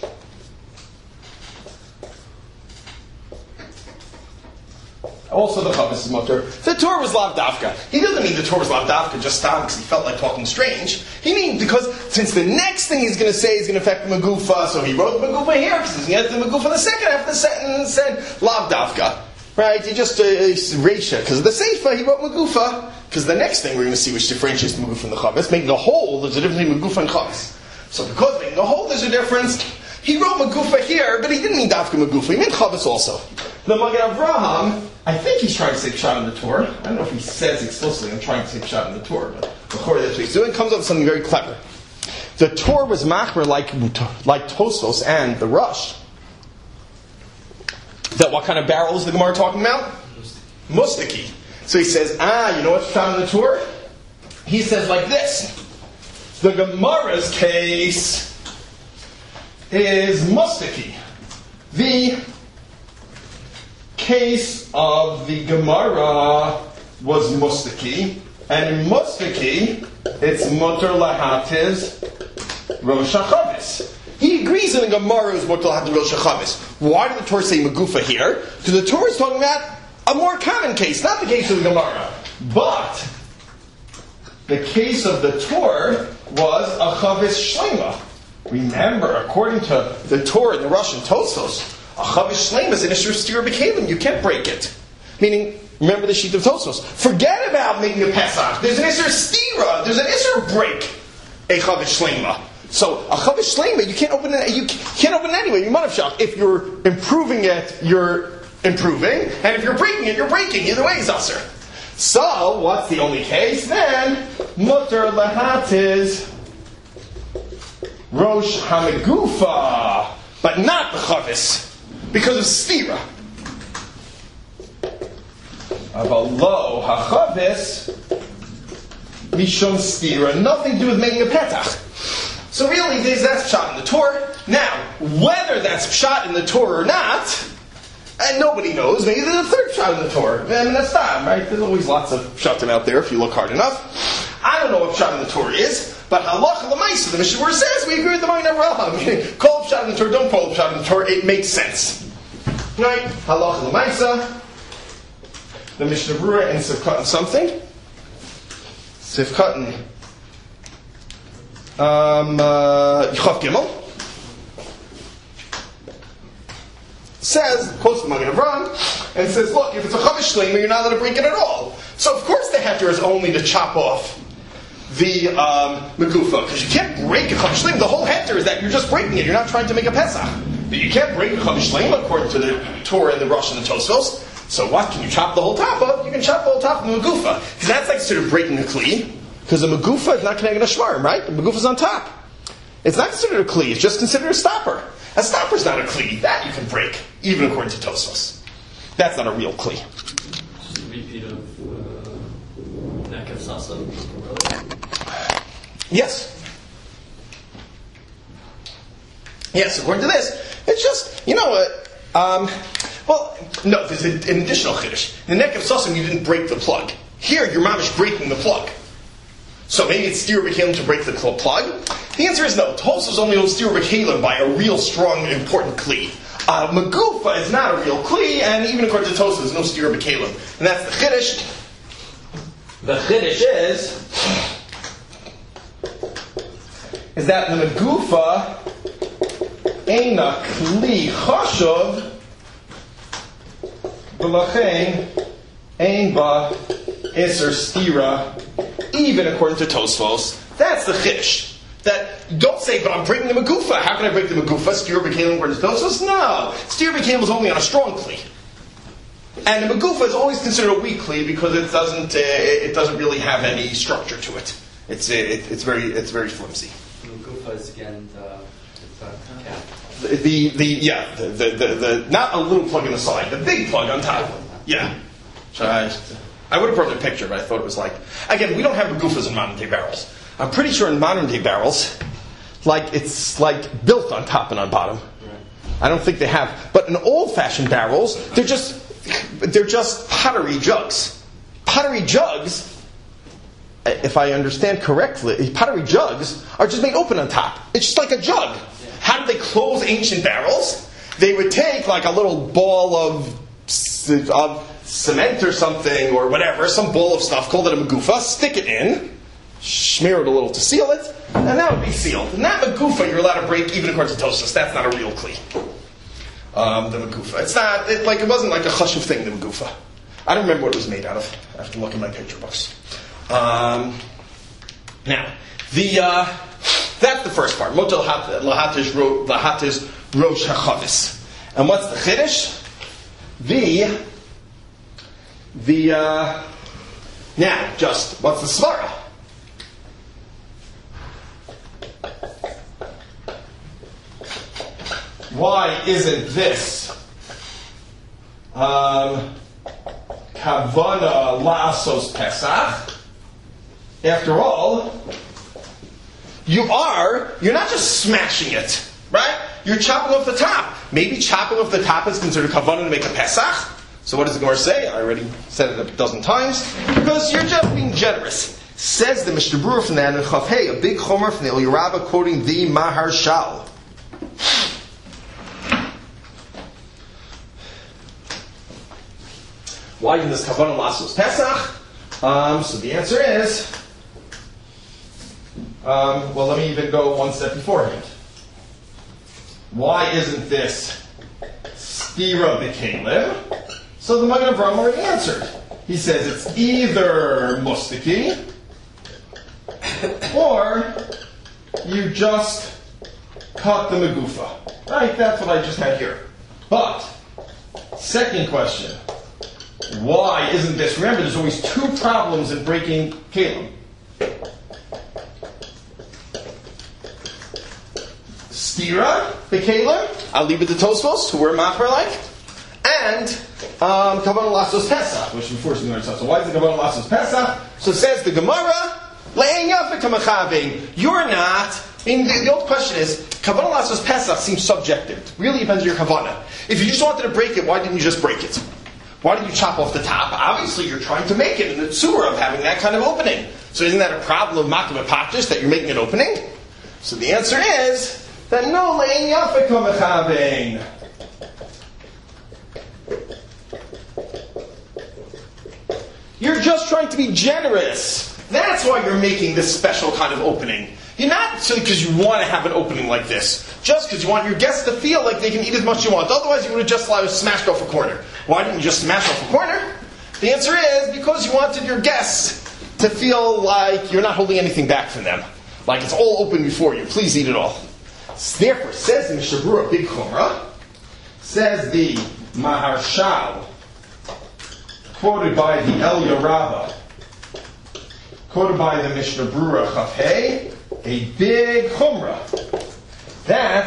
[SPEAKER 2] Also the chavis is mutter. The Torah was lav davka. He doesn't mean the Torah was lav davka just because he felt like talking strange. He means because since the next thing he's going to say is going to affect the magufa, so he wrote the magufa here because he's going to get the magufa in the second half of the sentence and said lav davka. Right? He just Reisha. Because of the Seifa, he wrote Magufa. Because the next thing we're going to see which differentiates Magufa from the Chavis, making a hole, there's a difference between Magufa and Chavis. So because making a hole, there's a difference. He wrote Magufa here, but he didn't mean Dafka Magufa. He meant Chavis also. The Magen Avraham, I think he's trying to say Pshat in the Torah. I don't know if he says explicitly, I'm trying to say Pshat in the Torah, but before that's what he's doing, comes up with something very clever. The Torah was machmer like Tosfos and the Rush. That what kind of barrel is the Gemara talking about? Mustaki. So he says, you know what's found in the Torah? He says like this. The Gemara's case is Mustaki. The case of the Gemara was Mustaki. And in Mustaki, it's Mutter Lahatiz Rosh HaChavis. He agrees in the Gemara is Mutter Lahatiz Rosh HaChavis. Why did the Torah say Magufa here? Because the Torah is talking about a more common case, not the case of the Gemara. But the case of the Torah was a Chavis Shlema. Remember, according to the Torah in the Russian Tosfos, a Chavis Shlema is an Isser Stira B'Kalim. You can't break it. Meaning, remember the sheet of Tosfos. Forget about making a Pesach. There's an Isser Stira. There's an Isser break. A Chavis Shlema. So a Chavis Shlema, you can't open it. You can't open it anyway. You might have shocked. If you're improving it, you're improving, and if you're breaking it, you're breaking. Either way, Zasser. So, what's the only case then? Mutter Lahatiz Rosh Hamagufa, but not the Chavis, because of Stira. Avalo HaChavis Mishum Stira, nothing to do with making a Petach. So really, that's Pshat in the Torah. Now, whether that's Pshat in the Torah or not, and nobody knows. Maybe there's a third Pshat in the Torah. I mean, that's not, right? There's always lots of Pshatim out there if you look hard enough. I don't know what Pshat in the Torah is, but Halacha L'Maisa, the Mishnah says, we agree with the Magen Avraham. Call it Pshat in the Torah, don't call it Pshat in the Torah, it makes sense. Right? Halacha L'Maisa, the Mishnah Berurah and Sivkatan something. Sivkatan. Chav Gimel. Says, quotes the Magen Avraham, and says, look, if it's a Chavis Shlema, you're not allowed to break it at all. So of course the heter is only to chop off the Megufa, because you can't break a Chavis Shlema. The whole heter is that you're just breaking it, you're not trying to make a Pesach. But you can't break a Chavis Shlema according to the Torah and the Rosh and the Tosfos. So what can you chop the whole top of? You can chop the whole top of the Megufa. Because that's like sort of breaking a Kli, because the Megufa is not connected to Shvarim, right? The Megufa is on top. It's not considered a Kli, it's just considered a stopper. A stopper is not a Kli. That you can break, even according to Tosfos. That's not a real Kli.
[SPEAKER 4] Just a repeat of Nakav Sasa.
[SPEAKER 2] Yes. Yes, according to this, it's just, you know what, well, no, there's an additional Chiddush. In the neck of Sasam, you didn't break the plug. Here, you're mamish breaking the plug. So maybe it's Stira B'Kalim to break the plug? The answer is no. Tosfos only owns Stira B'Kalim by a real strong and important Kli. Megufa is not a real Kli, and even according to Tosfos, there's no Stira B'Kalim. And that's the Chiddush. The Chiddush is that the Megufa ain't a Kli Chashav B'lachein ain't ba Isser Stira, even according to Tosfos. That's the Chiddush. That, don't say, but I'm breaking the Megufa. How can I break the Megufa? Stira B'Kalim according to Tosfos? No. Stira B'Kalim is only on a strong Kli. And the Megufa is always considered a weak Kli because it doesn't really have any structure to it. It's very flimsy.
[SPEAKER 4] Megufa is again
[SPEAKER 2] The not a little plug in the side, the big plug on top. Yeah. So I would have brought a picture, but I thought it was like, again, we don't have Megufas in modern day barrels. I'm pretty sure in modern day barrels, it's built on top and on bottom.
[SPEAKER 4] Right.
[SPEAKER 2] I don't think they have, but in old fashioned barrels, they're just pottery jugs. Pottery jugs, if I understand correctly, pottery jugs are just made open on top. It's just like a jug. How did they close ancient barrels? They would take like a little ball of cement or something or whatever, some ball of stuff, called it a Megufa, stick it in, smear it a little to seal it, and that would be sealed. And that Megufa you're allowed to break even according to Tosfos. That's not a real Kli. the Magufa. It wasn't like a chashuv thing, the Magufa. I don't remember what it was made out of. I have to look in my picture books. Now, that's the first part. Motel lahatish rosh hachavis. And what's the chiddush? Now, just what's the svara? Why isn't this kavana la'asos pesach? After all, you're not just smashing it, right? You're chopping off the top. Maybe chopping off the top is considered kavana to make a pesach. So what does the Gemara say? I already said it a dozen times. Because you're just being generous. Says the Mishnah Berurah from that in Chav Hey, a big chomer from the Eliyahu Rabbah quoting the Maharshal. Why in this Kavanah Lasos Pesach? So the answer is, well, let me even go one step beforehand. Why isn't this Stira B'Kelim? So the Magen Avraham already answered. He says it's either Mustaki, or you just cut the Megufa. Right, that's what I just had here. But, second question. Why isn't this? Remember, there's always two problems in breaking Kalim. Stira, the Kalim, I'll leave it to Tosfos, who we're machmer like, and Kavanah Lasos Pesach, which before is the So why is the Kavanah Lasos Pesach? So says the Gemara, Le'en Yafik HaMachavim, you're not. I mean, the old question is, Kavanah Lasos Pesach seems subjective. It really depends on your Kavanah. If you just wanted to break it, why didn't you just break it? Why did you chop off the top? Obviously, you're trying to make it in the tzura of having that kind of opening. So isn't that a problem of Makav Apaktis, that you're making an opening? So the answer is that no, Le'en Yafik HaMachavim. You're just trying to be generous. That's why you're making this special kind of opening. You're not simply because you want to have an opening like this. Just because you want your guests to feel like they can eat as much as you want. Otherwise, you would have just smashed off a corner. Why didn't you just smash off a corner? The answer is because you wanted your guests to feel like you're not holding anything back from them. Like it's all open before you. Please eat it all. Therefore, says the Mishnah Berurah Big Chumrah, says the Maharshal, quoted by the Eliyahu Rabbah, quoted by the Mishnah Berurah Chav Hey, a big chumrah, that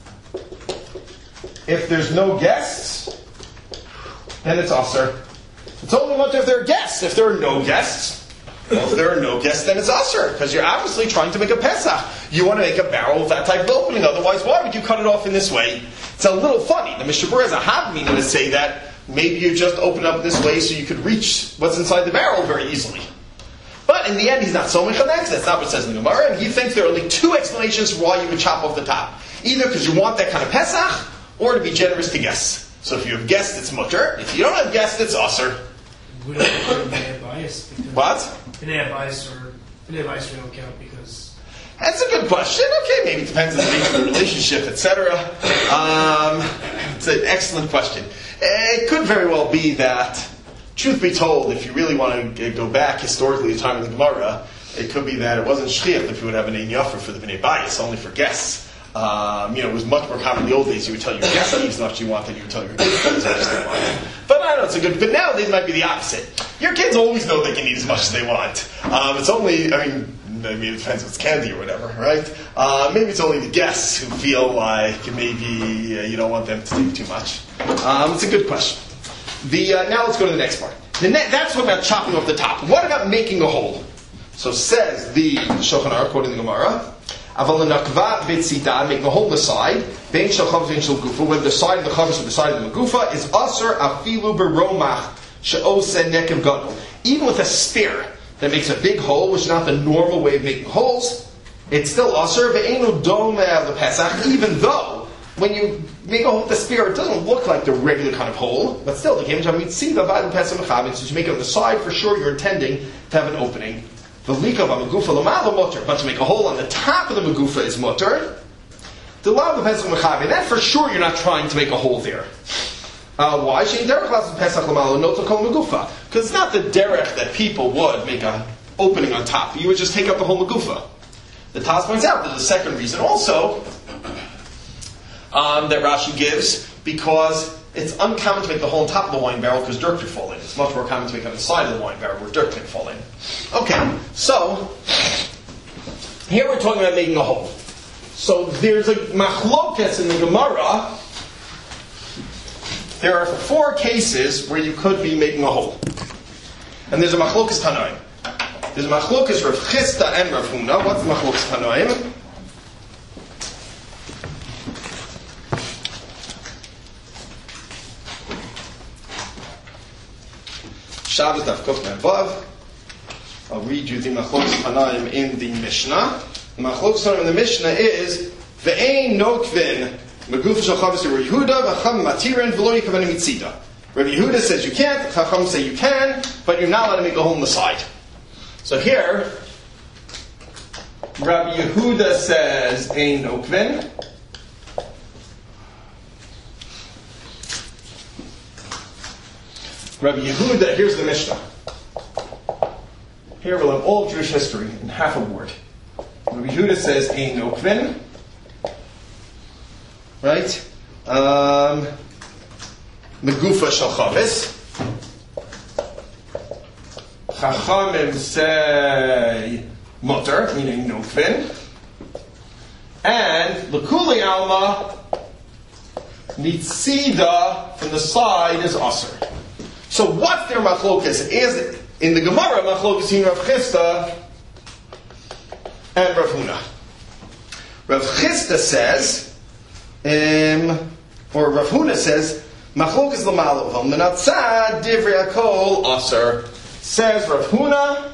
[SPEAKER 2] if there's no guests, then it's aser. It's only much if there are guests. If there are no guests, then it's aser, because you're obviously trying to make a Pesach. You want to make a barrel with that type of opening. Otherwise, why would you cut it off in this way? It's a little funny. The Mishnah Berurah has a havmina to say that maybe you just open up this way so you could reach what's inside the barrel very easily. But in the end, he's not so mechanex. That's not what it says in the Gemara. And he thinks there are only two explanations for why you would chop off the top. Either because you want that kind of Pesach, or to be generous to guests. So if you have guests, it's mutter. If you don't have guests, it's aser.
[SPEAKER 5] We don't have bias.
[SPEAKER 2] What?
[SPEAKER 5] B'nai bias we don't count because...
[SPEAKER 2] That's a good question. Okay, maybe it depends on the nature of the relationship, etc. It's an excellent question. It could very well be that, truth be told, if you really want to go back historically to the time of the Gemara, it could be that it wasn't shchiach that you would have an ein yafer for the b'nei bayis, only for guests. It was much more common in the old days. You would tell your guests to eat as much as you want than you would tell your kids to eat as much as they want. But I don't know, it's a good. But nowadays it might be the opposite. Your kids always know they can eat as much as they want. It's only, maybe it depends if it's candy or whatever, right? Maybe it's only the guests who feel like maybe you don't want them to take too much. It's a good question. Now let's go to the next part. That's what about chopping off the top. What about making a hole? So says the Shulchan Aruch, quoting the Gemara, Aval nakva b'tzita, making a hole in the side, bein shel chavos bein shel gufa, whether the side of the chavos or the side of the gufa, is aser afilu beromach she'oseh nekev gadol. Even with a spear that makes a big hole, which is not the normal way of making holes, it's still aser ve'enu domeh lepesach, even though when you make a hole with the spear, it doesn't look like the regular kind of hole, but still, the Kevin Mitzvah v'adam pesach mechavin, since you make it on the side, for sure you're intending to have an opening. The leak of a megufa l'malo mutter, but to make a hole on the top of the megufa is mutter. The law of Pesach Mechabe, that for sure you're not trying to make a hole there. Why? Because it's not the derech that people would make an opening on top. You would just take out the whole Megufa. The Taz points out there's a second reason also that Rashi gives, because it's uncommon to make the hole on top of the wine barrel because dirt could fall in. It's much more common to make it on the side of the wine barrel where dirt can fall in. Okay, so here we're talking about making a hole. So there's a machlokas in the Gemara. There are 4 cases where you could be making a hole. And there's a machlokas Tanoim. There's a machlokas Rav Chisda and Rav Huna. What's the machlokas Tanoim? Shabbos Daf Kuf Above. I'll read you the machlokas Tanoim in the Mishnah. The machlokas Tanoim in the Mishnah is Ve'ein Nokvin Meguf Shel Chavis Rabbi Yehuda V'cham Matirin V'lo Yikaven Mitzida. Rabbi Yehuda says you can't. Chacham say you can, but you're not allowed to make a hole on the side. So here, Rabbi Yehuda says Ein Nokvin. Rabbi Yehuda, here's the Mishnah. Here we'll have all of Jewish history in half a word. Rabbi Yehuda says Ein Nokvin. Right? Megufa Shel Chavis. Chachamim say Mutter, meaning Nokvin. And L'kuli Alma, Nitzida, from the side is Aser. So what's their machlokas? Is in the Gemara machlokas in Rav Chisda and Rav Huna. Rav Chisda says, or Rav Huna says, machlokas l'malo v'al menatzad divrei hakol aser. Says Rav Huna,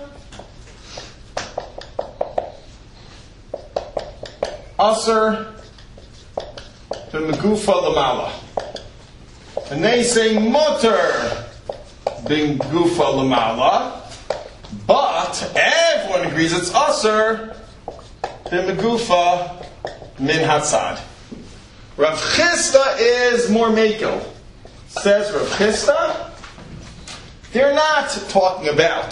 [SPEAKER 2] aser b'megufa l'mala. And they say mutter bin gufa l'mala, but everyone agrees it's aser bin megufa min hatzad. Rav Chisda is more makel. Says Rav Chisda, they're not talking about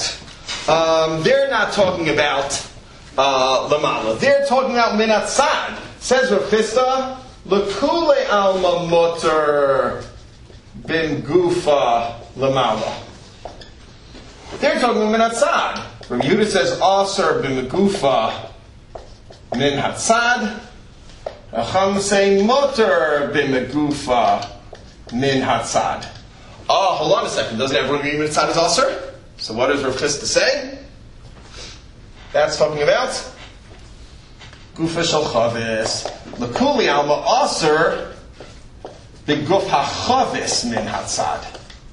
[SPEAKER 2] l'mala. They're talking about min hatzad. Says Rav Chisda, l'kule alma mutter bin gufa l'mala. They're talking about min hatzad. Rabbi Yehuda says aser bin gufa min hatzad. Acham saying mutter bin gufa min hatzad. Oh, hold on a second. Doesn't everyone agree min hatzad is aser? So what does Rav Chisda say? That's talking about gufa shel chavis. L'kuli alma aser bin guf hachavis min hatzad.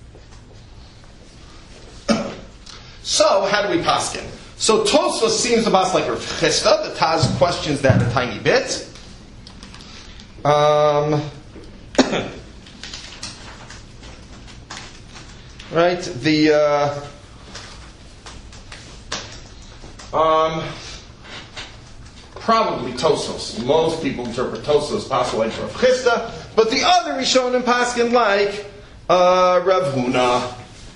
[SPEAKER 2] So, how do we paskin? So, Tosfos seems to pass like Rav Chisda. The Taz questions that a tiny bit. Right? Probably Tosfos. Most people interpret Tosfos possible like Rav Chisda, but the other Rishonim paskin like Rav Huna.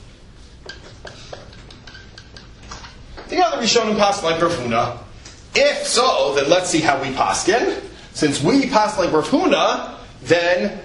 [SPEAKER 2] The other Rishonim paskin like Rav Huna. If so, then let's see how we paskin. Since we pass like Rav Huna, then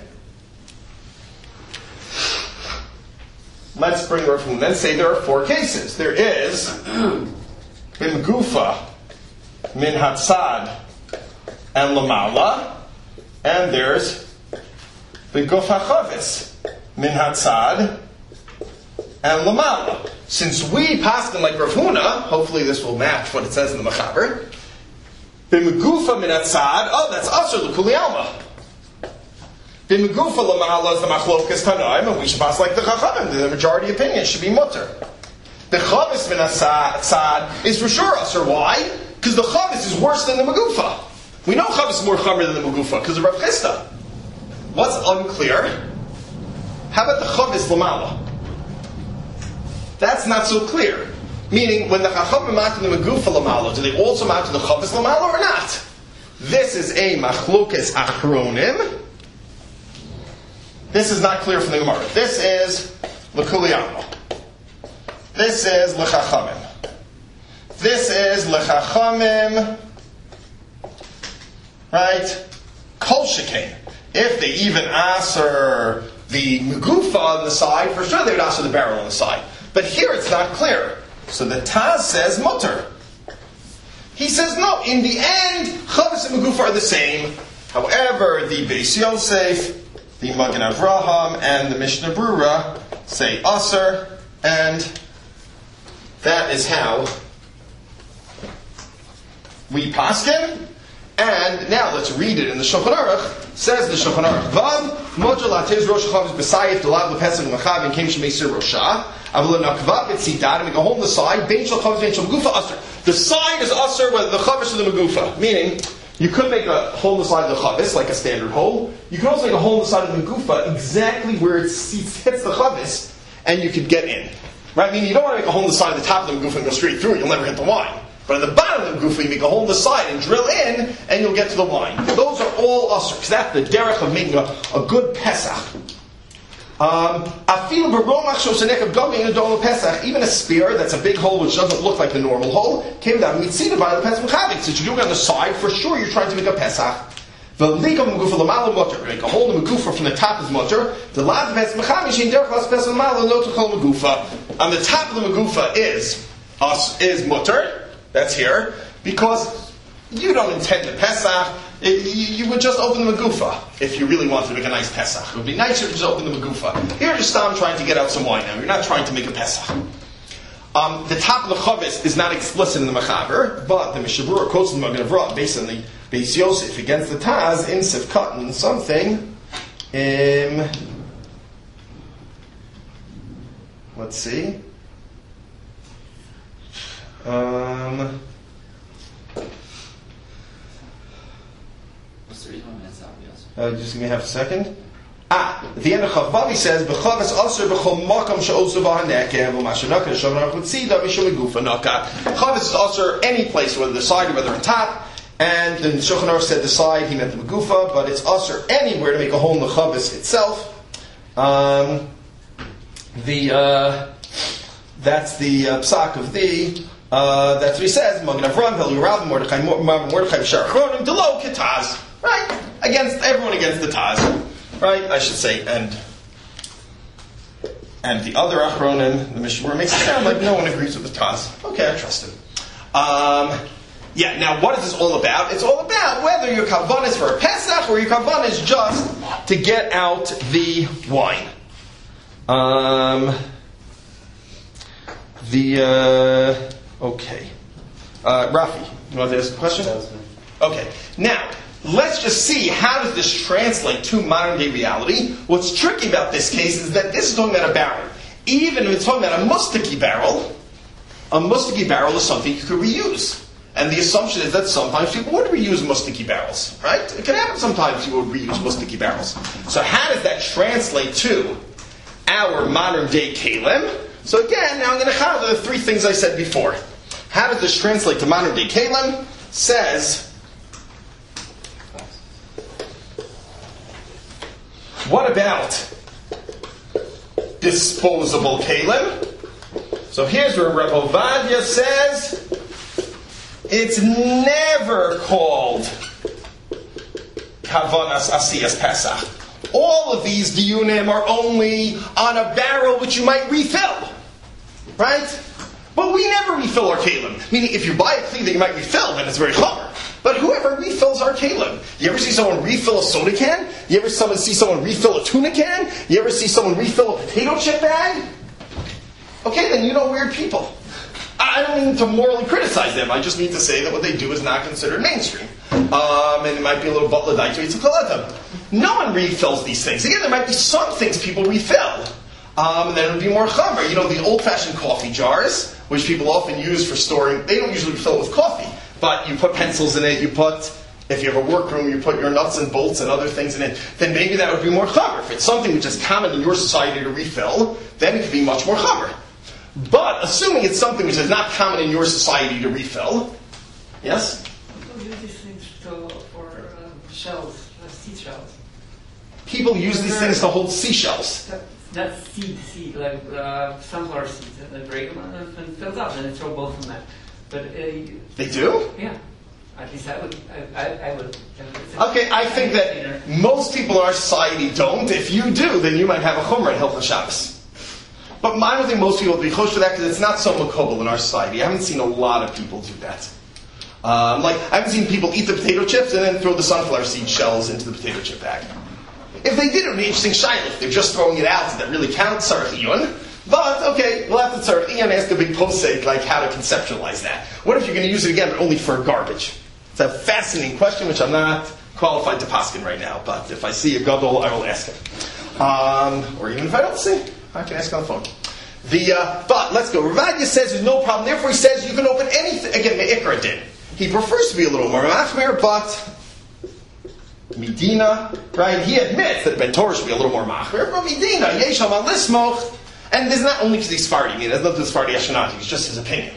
[SPEAKER 2] let's bring Rav Huna and say there are 4 cases. There is bin gufa, min hatzad, and lamala, and there's bin gufa chavis, min hatzad, and lamala. Since we pass them like Rav Huna, hopefully this will match what it says in the Machaber. B'megufa min hatzad, oh, that's aser l'kuli alma. B'megufa l'mala is the machlokas tanoim, and we should pass like the chachamim. The majority opinion should be mutter. The chavis min hatzad is for sure aser. Why? Because the chavis is worse than the megufa. We know chavis is more chamer than the megufa because of Rav Chisda. What's unclear? How about the chavis l'mala? That's not so clear. Meaning, when the chachamim mount to the megufa l'mala, do they also mount to the chavis l'mala or not? This is a machlokes achronim. This is not clear from the Gemara. This is l'kuli alma. This is l'chachamim. This is l'chachamim. Right? Kol shekain. If they even answer the megufa on the side, for sure they would answer the barrel on the side. But here it's not clear. So the Taz says mutter. He says no. In the end, chavis and megufa are the same. However, the Beis Yosef, the Magen Avraham, and the Mishnah Brura say aser, and that is how we paskin. And now let's read it in the Shulchan Aruch. Says the Shulchan Aruch, Vav modul atiz rosh chavis b'sayif delav lepesach l'machav and came shemeisir rosha avul nakva b'tzidad and we go home the side bein shel chavis bein shel megufa aser. The side is aser whether the chavis or the megufa. Meaning, you could make a hole in the side of the chavis like a standard hole. You could also make a hole in the side of the megufa exactly where it hits the chavis, and you could get in. Right? Meaning, you don't want to make a hole in the side of the top of the megufa and go straight through it. You'll never hit the wine. But at the bottom of the megufa, you make a hole in the side and drill in, and you'll get to the wine. Those are all usr, because that's the derech of making a good pesach. Even a spear that's a big hole which doesn't look like the normal hole came down mitzvah by the pesach mechavik. Since you're doing it on the side, for sure you're trying to make a pesach. The leak of megufa l'mala mutter. Make a hole in the megufa from the top is mutter. The lav pesach mechavik shein derech las pesach l'mala no tuchol megufa. On the top of the megufa is mutter. That's here, because you don't intend the Pesach. You would just open the megufa if you really wanted to make a nice Pesach. It would be nicer to just open the megufa. Here you're Stam trying to get out some wine now. You're not trying to make a Pesach. The top of the chavis is not explicit in the Mechaber, but the Mishnah Brura quotes the Magen Avraham based on the Beis Yosef against the Taz in Sivkatan something. Let's see. Just give me half a second. At the end of Chavav he says, "B'chavis aser b'chol makam she'osu b'hanekev u'mashenaka shavnach v'tzida mishum megufa naka." Chavis is aser any place, whether the side or whether on top. And then Shulchan Aruch said the side, he meant the megufa, but it's aser anywhere to make a hole in the chavis itself. That's the psak of the. That's what he says. Magen Avraham, Velu Rav, Mordechai, B'Shar Achronim, Delo Ketaz. Right? Against everyone against the Taz. Right? I should say, and the other Achronim, the Mishnah makes it sound like no one agrees with the Taz. Okay, I trust him. Now what is this all about? It's all about whether your kavanah is for a Pesach or your kavanah is just to get out the wine. Okay. Rafi, you want to ask a question? Okay. Now, let's just see how does this translate to modern day reality. What's tricky about this case is that this is talking about a barrel. Even if it's talking about a mustiki barrel is something you could reuse. And the assumption is that sometimes people would reuse mustiki barrels, right? It can happen sometimes people would reuse mustiki barrels. So how does that translate to our modern day kalim? So again, now I'm going to cover the three things I said before. How does this translate to modern day kalim? Says, what about disposable kalim? So here's where Reb Ovadia says, it's never called Kavanas Asiyas Pesach. All of these diyunim are only on a barrel which you might refill. Right? But we never refill our kalim. Meaning, if you buy a thing that you might refill, then it's very chomer. But whoever refills our kalim. You ever see someone refill a soda can? You ever see someone refill a tuna can? You ever see someone refill a potato chip bag? Okay, then you know weird people. I don't mean to morally criticize them. I just need to say that what they do is not considered mainstream. And it might be a little butladai to etzukalatam. No one refills these things. Again, there might be some things people refill. And then it would be more chamer. You know, the old-fashioned coffee jars, which people often use for storing, they don't usually fill it with coffee. But you put pencils in it, if you have a workroom, you put your nuts and bolts and other things in it, then maybe that would be more chamer. If it's something which is common in your society to refill, then it could be much more chamer. But assuming it's something which is not common in your society to refill, yes?
[SPEAKER 6] People use these things for
[SPEAKER 3] shells, seed shells.
[SPEAKER 2] People use these things to hold seashells.
[SPEAKER 3] That's seed, like sunflower seeds, and they break them and it fills up, and they throw both of them out. But
[SPEAKER 2] They do?
[SPEAKER 3] yeah, at least I would. I would.
[SPEAKER 2] Okay, I think that most people in our society don't. If you do, then you might have a chumrah in Hilchos Shabbos. But I don't think most people would be close to that because it's not so makobel in our society. I haven't seen a lot of people do that. I haven't seen people eat the potato chips and then throw the sunflower seed shells into the potato chip bag. If they did, it would be interesting shaila. If they're just throwing it out, does that really count? Sarach Iyun. But, okay, we'll have to Sarach Iyun ask a big posek, like how to conceptualize that. What if you're going to use it again, but only for garbage? It's a fascinating question, which I'm not qualified to paskin right now. But if I see a gadol, I will ask him. Or even if I don't see, I can ask on the phone. But let's go. Ravadia says there's no problem. Therefore, he says you can open anything. Again, the Ikra did. He prefers to be a little more machmir, but Medina, right? He admits that Ben Torah should be a little more machmir, but Medina, Yesham al-Lismoch, and this is not only because he's Sephardi. I mean, there's nothing to Sephardi Ashkenazi. It's just his opinion.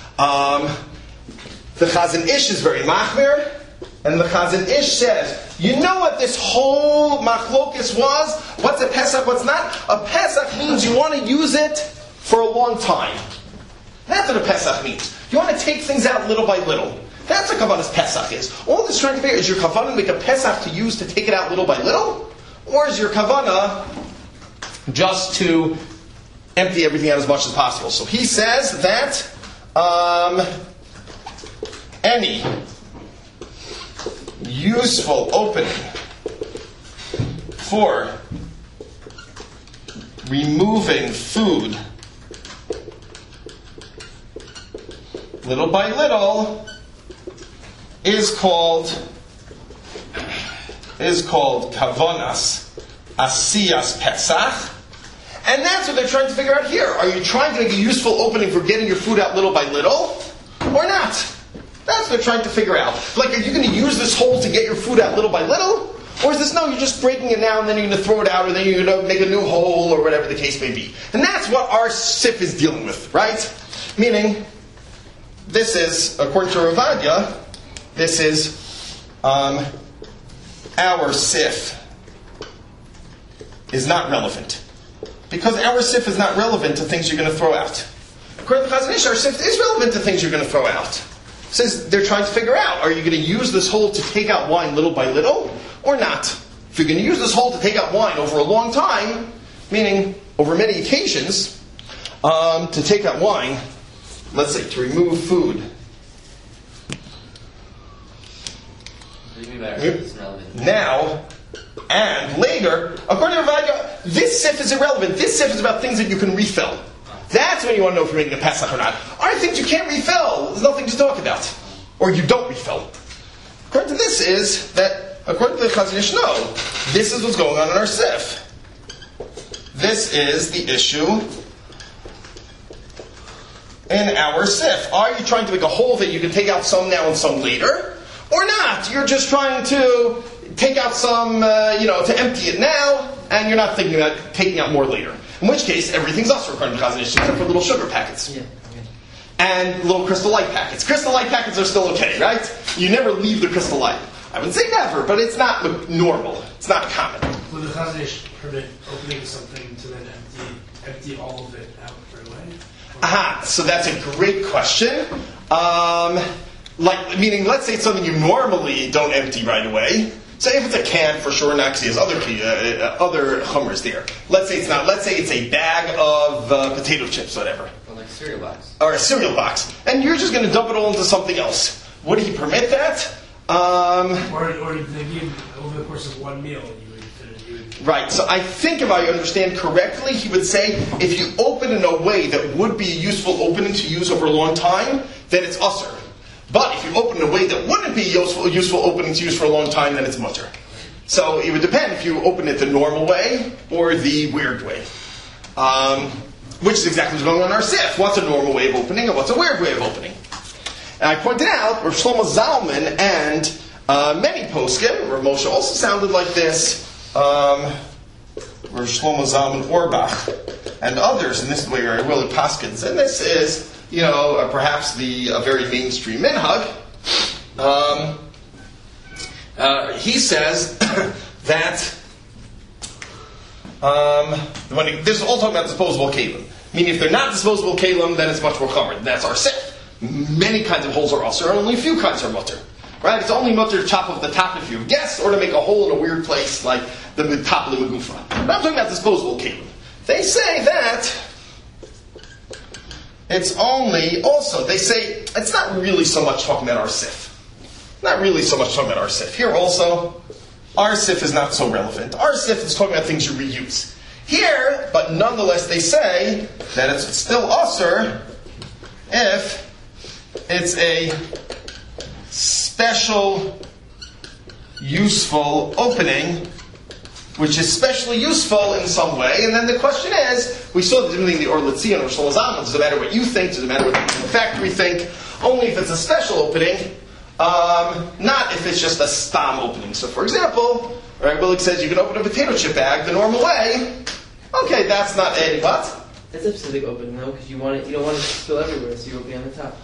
[SPEAKER 2] The Chazon Ish is very machmir, and the Chazon Ish says, you know what this whole machlokis was? What's a Pesach, what's not? A Pesach means you want to use it for a long time. That's what a Pesach means. You want to take things out little by little. That's what Kavanah's Pesach is. All this trying to figure is your Kavanah to make a Pesach to use to take it out little by little? Or is your Kavanah just to empty everything out as much as possible? So he says that any useful opening for removing food little by little is called Kavanas Asiyas Pesach. And that's what they're trying to figure out here. Are you trying to make a useful opening for getting your food out little by little? Or not? That's what they're trying to figure out. Like, are you going to use this hole to get your food out little by little? Or is this, no, you're just breaking it now and then you're going to throw it out or then you're going to make a new hole or whatever the case may be. And that's what our sif is dealing with, right? Meaning, this is, according to Ravadia, this is our sif is not relevant. Because our sif is not relevant to things you're going to throw out. According to Chazon Ish, our sif is relevant to things you're going to throw out. It says they're trying to figure out, are you going to use this hole to take out wine little by little, or not? If you're going to use this hole to take out wine over a long time, meaning over many occasions, to take out wine, let's say to remove food. Now and later, according to Ravadia, this sif is irrelevant. This sif is about things that you can refill. That's when you want to know if you're making a Pesach or not. Are things you can't refill? There's nothing to talk about. Or you don't refill. According to this is that, according to the Chazon Ish, no. This is what's going on in our sif. This is the issue in our sif. Are you trying to make a hole that you can take out some now and some later? Or not? You're just trying to take out some, to empty it now, and you're not thinking about taking out more later. In which case, everything's us according to Chazon Ish, except for little sugar packets.
[SPEAKER 3] Yeah, okay.
[SPEAKER 2] And little Crystal Light packets. Crystal Light packets are still okay, right? You never leave the Crystal Light. I wouldn't say never, but it's not normal. It's not common.
[SPEAKER 5] Would the Chazon Ish permit opening something to then empty all of it out right away?
[SPEAKER 2] Aha, so that's a great question. Meaning, let's say it's something you normally don't empty right away. Say if it's a can, for sure, not because he has other chumras there. Let's say it's not. Let's say it's a bag of potato chips, whatever.
[SPEAKER 6] Or like cereal box.
[SPEAKER 2] Or a cereal box. And you're just going to dump it all into something else. Would he permit that?
[SPEAKER 5] Or maybe over the course of one meal, you would...
[SPEAKER 2] Right, so I think if I understand correctly, he would say, if you open in a way that would be a useful opening to use over a long time, then it's usr. But if you open in a way that wouldn't be a useful opening to use for a long time, then it's mutter. So it would depend if you open it the normal way or the weird way. Which is exactly what's going on in our sif. What's a normal way of opening and what's a weird way of opening? And I pointed out, Rav Shlomo Zalman and many poskim, Rav Moshe also sounded like this, Rav Shlomo Zalman Orbach, and others, and this is where I really paskins, and this is, perhaps a very mainstream minhag. he says that this is all talking about disposable kalim. Meaning, if they're not disposable kalim, then it's much more common. That's our sif. Many kinds of holes are also, and only a few kinds are mutter. Right? It's only mutter to chop off the top if you have guests, or to make a hole in a weird place like the top of the magufa. But I'm talking about disposable kalim. They say that it's only also, they say it's not really so much talking about our sif. Not really so much talking about our sif. Here also, our sif is not so relevant. Our sif is talking about things you reuse. Here, but nonetheless, they say that it's still usher if it's a special, useful opening, which is specially useful in some way. And then the question is, we saw the difference between the Or L'Tzion and Rosh Hashanah. Doesn't matter what you think, doesn't matter what the factory think. Only if it's a special opening, not if it's just a stam opening. So, for example, right, Willig says you can open a potato chip bag the normal way. Okay, that's not a what?
[SPEAKER 6] That's a specific opening, though, because you don't want it to spill everywhere, so you open it on the top.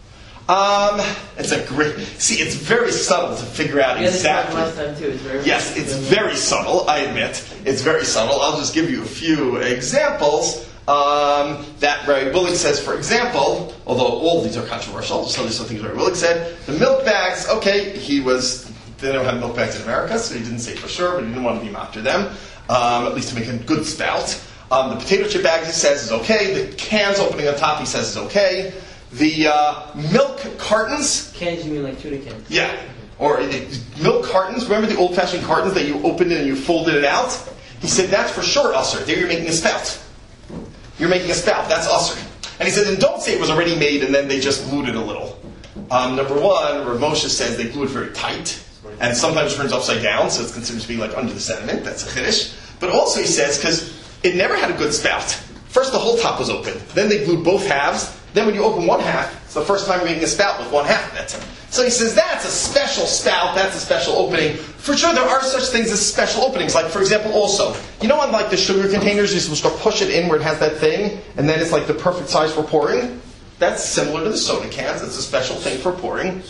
[SPEAKER 2] It's a great. See, it's very subtle to figure out exactly.
[SPEAKER 6] Last time too.
[SPEAKER 2] Yes, it's very subtle. I admit, it's very subtle. I'll just give you a few examples. That Rabbi Willig says, for example, although all these are controversial, just some things Rabbi Willig said. The milk bags. Okay, they don't have milk bags in America, so he didn't say for sure, but he didn't want to be after them. At least to make a good spout. The potato chip bags, he says, is okay. The cans opening on top, he says, is okay. The milk cartons.
[SPEAKER 6] Cans, you mean like tuna cans?
[SPEAKER 2] Yeah. Or milk cartons. Remember the old-fashioned cartons that you opened it and you folded it out? He said, that's for sure usher. There you're making a spout. You're making a spout. That's usher. And he said, and don't say it was already made and then they just glued it a little. Number one, Rav Moshe says they glue it very tight. And sometimes it turns upside down, so it's considered to be like under the sediment. That's a chiddush. But also he says, because it never had a good spout. First the whole top was open. Then they glued both halves. Then when you open one half, it's the first time you're making a spout with one half of it. So he says that's a special spout, that's a special opening. For sure there are such things as special openings. Like for example also, you know on like the sugar containers, you're supposed to push it in where it has that thing, and then it's like the perfect size for pouring? That's similar to the soda cans. It's a special thing for pouring.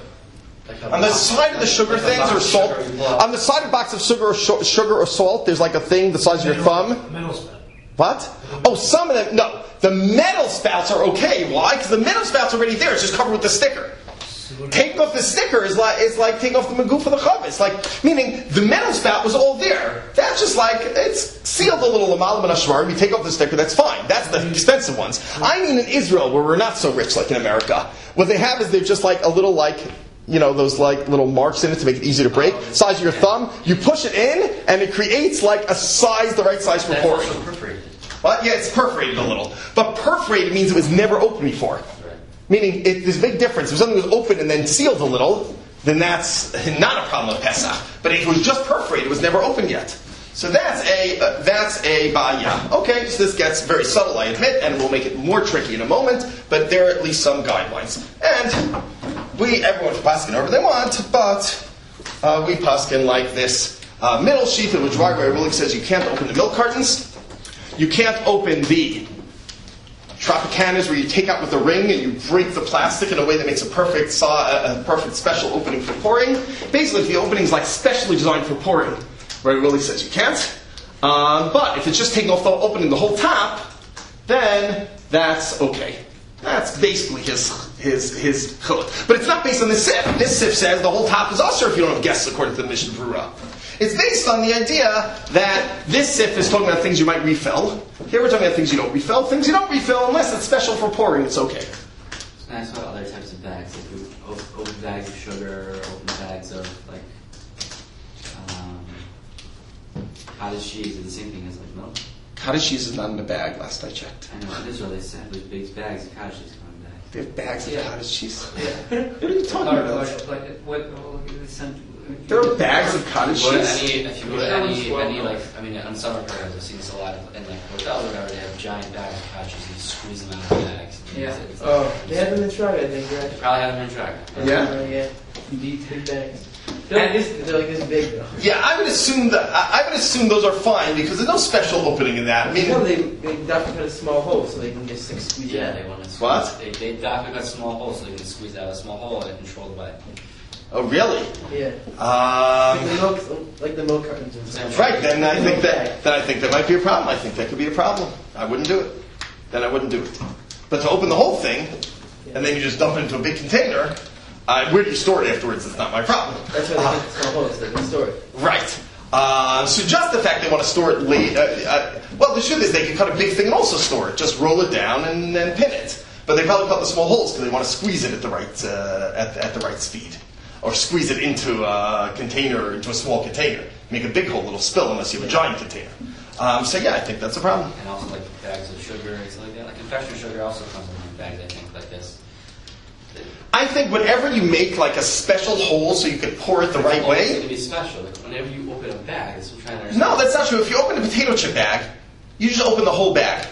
[SPEAKER 2] On the side of the sugar things or salt, on the side of a box of sugar or salt, there's like a thing the size of your thumb.
[SPEAKER 5] Metal spout.
[SPEAKER 2] What? Oh, some of them, no. The metal spouts are okay. Why? Because the metal spout's already there. It's just covered with the sticker. Taking off the sticker is like taking off the magoo for the chav. Like, meaning the metal spout was all there. That's just like, it's sealed a little lamalam and ashmar. You take off the sticker, that's fine. That's the expensive ones. I mean in Israel, where we're not so rich like in America, what they have is they've just like a little like, those like little marks in it to make it easy to break. Size of your thumb. You push it in, and it creates like the right size for pouring.
[SPEAKER 7] That's also perforated.
[SPEAKER 2] What? Yeah, it's perforated a little. But perforated means it was never open before. Right. Meaning, there's a big difference. If something was open and then sealed a little, then that's not a problem with Pesach. But if it was just perforated, it was never open yet. So that's a ba'aya. Okay, so this gets very subtle, I admit, and we'll make it more tricky in a moment, but there are at least some guidelines. And everyone can paskin however they want, but we paskin like this middle sheet, in which Rabbi Willig says you can't open the milk cartons. You can't open the Tropicanas where you take out with a ring and you break the plastic in a way that makes a perfect special opening for pouring. Basically, if the opening is like specially designed for pouring, Rabbi Willig says you can't. But if it's just taking off the opening the whole top, then that's okay. That's basically his chiluk. But it's not based on this sif. This sif says the whole top is usher if you don't have guests according to the Mishnah Berurah. It's based on the idea that this sif is talking about things you might refill. Here we're talking about things you don't refill. Things you don't refill unless it's special for pouring, it's okay.
[SPEAKER 7] And I saw other types of bags, like open bags of sugar, open bags of like cottage cheese. Is the same thing as like milk.
[SPEAKER 2] Cottage cheese is not in a bag, last I checked.
[SPEAKER 7] I know, in Israel they have those big bags of cottage cheese come in bags.
[SPEAKER 2] They have bags of cottage cheese?
[SPEAKER 3] Yeah.
[SPEAKER 2] What are you talking about? There are bags of cottage cheese?
[SPEAKER 7] If you go to any like, on summer programs, I've seen this a lot in like hotels or whatever, they have giant bags of cottage cheese and you squeeze them out of the bags.
[SPEAKER 6] Yeah. They have them in Shraga, I think, right?
[SPEAKER 7] They probably have them in Shraga.
[SPEAKER 2] Yeah?
[SPEAKER 6] Yeah. Indeed, big bags. They're like this big, though.
[SPEAKER 2] Yeah, I would assume those are fine because there's no special opening in that.
[SPEAKER 6] They definitely cut a small hole so they can just squeeze
[SPEAKER 7] Yeah,
[SPEAKER 6] out.
[SPEAKER 7] they want to squeeze.
[SPEAKER 2] What?
[SPEAKER 7] They definitely cut small holes so they can squeeze out a small hole and control the bite.
[SPEAKER 2] Oh, really?
[SPEAKER 6] Yeah. Like the milk cartons and stuff.
[SPEAKER 2] Right. Then I think that might be a problem. I think that could be a problem. I wouldn't do it. Then I wouldn't do it. But to open the whole thing, and then you just dump it into a big container, where do you store it afterwards? It's not my problem.
[SPEAKER 6] That's why they get the small holes. They can store it.
[SPEAKER 2] Right. So just the fact they want to store it late. Well, the truth is they can cut a big thing and also store it. Just roll it down and then pin it. But they probably cut the small holes because they want to squeeze it at the right at the right speed, or squeeze it into a container, into a small container. Make a big hole, it'll spill unless you have a giant container. So yeah, I think that's a problem.
[SPEAKER 7] And also like bags of sugar and stuff like that. Like confectionery sugar also comes in bags, I think, like this.
[SPEAKER 2] I think whenever you make like a special hole so you can pour it the right
[SPEAKER 7] It's
[SPEAKER 2] way.
[SPEAKER 7] going to be special. Like whenever you open a bag, it's trying to understand.
[SPEAKER 2] No, that's not true. If you open a potato chip bag, you just open the whole bag.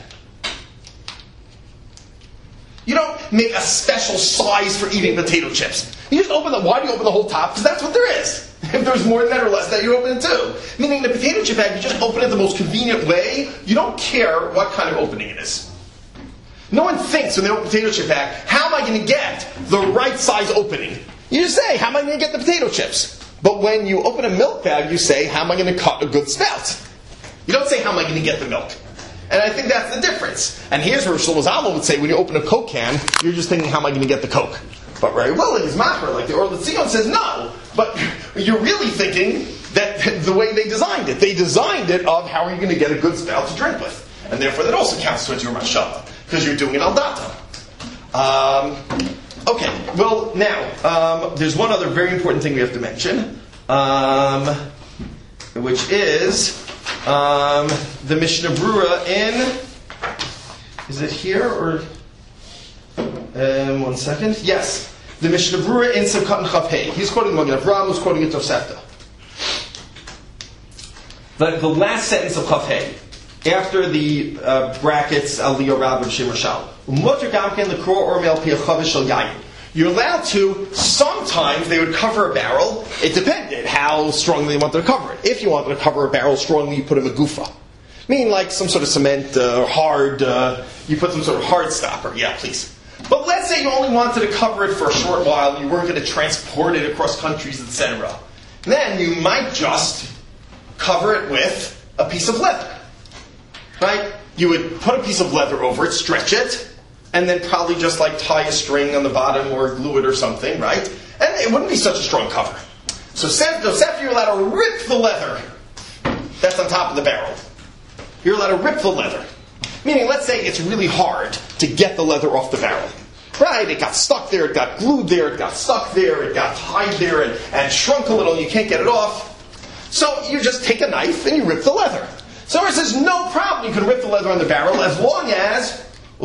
[SPEAKER 2] You don't make a special size for eating potato chips. You just open them. Why do you open the whole top? Because that's what there is. If there's more than that or less, that you open it too. Meaning the potato chip bag, you just open it the most convenient way. You don't care what kind of opening it is. No one thinks when they open a potato chip bag, how am I going to get the right size opening? You just say, how am I going to get the potato chips? But when you open a milk bag, you say, how am I going to cut a good spout? You don't say, how am I going to get the milk? And I think that's the difference. And here's where Shlomo Zalman would say, when you open a Coke can, you're just thinking, how am I going to get the Coke? But very well, in his Machmer, like the Or L'Tzion says, no. But you're really thinking that the way they designed it. They designed it of how are you going to get a good spout to drink with. And therefore that also counts towards your mashava, because you're doing it al data. Okay, well now, there's one other very important thing we have to mention, which is the Mishnah Brura in, is it here or, 1 second, yes, the Mishnah Brura in Sevkat and Chafei. He's quoting the Magen Avraham, who's quoting it Tosefta. The last sentence of Chafei, after the brackets Aliyah Rab and Shem Rashal. You're allowed to, sometimes they would cover a barrel. It depended how strongly they wanted to cover it. If you wanted to cover a barrel strongly, you put a magufa. Meaning like some sort of cement, hard, you put some sort of hard stopper. Yeah, please. But let's say you only wanted to cover it for a short while, and you weren't going to transport it across countries, etc. Then you might just cover it with a piece of leather. Right? You would put a piece of leather over it, stretch it, and then probably just like tie a string on the bottom or glue it or something, right? And it wouldn't be such a strong cover. So you're allowed to rip the leather that's on top of the barrel. You're allowed to rip the leather. Meaning, let's say it's really hard to get the leather off the barrel. Right? It got stuck there, it got glued there, it got stuck there, it got tied there and shrunk a little, and you can't get it off. So you just take a knife and you rip the leather. So it says, no problem, you can rip the leather on the barrel as long as,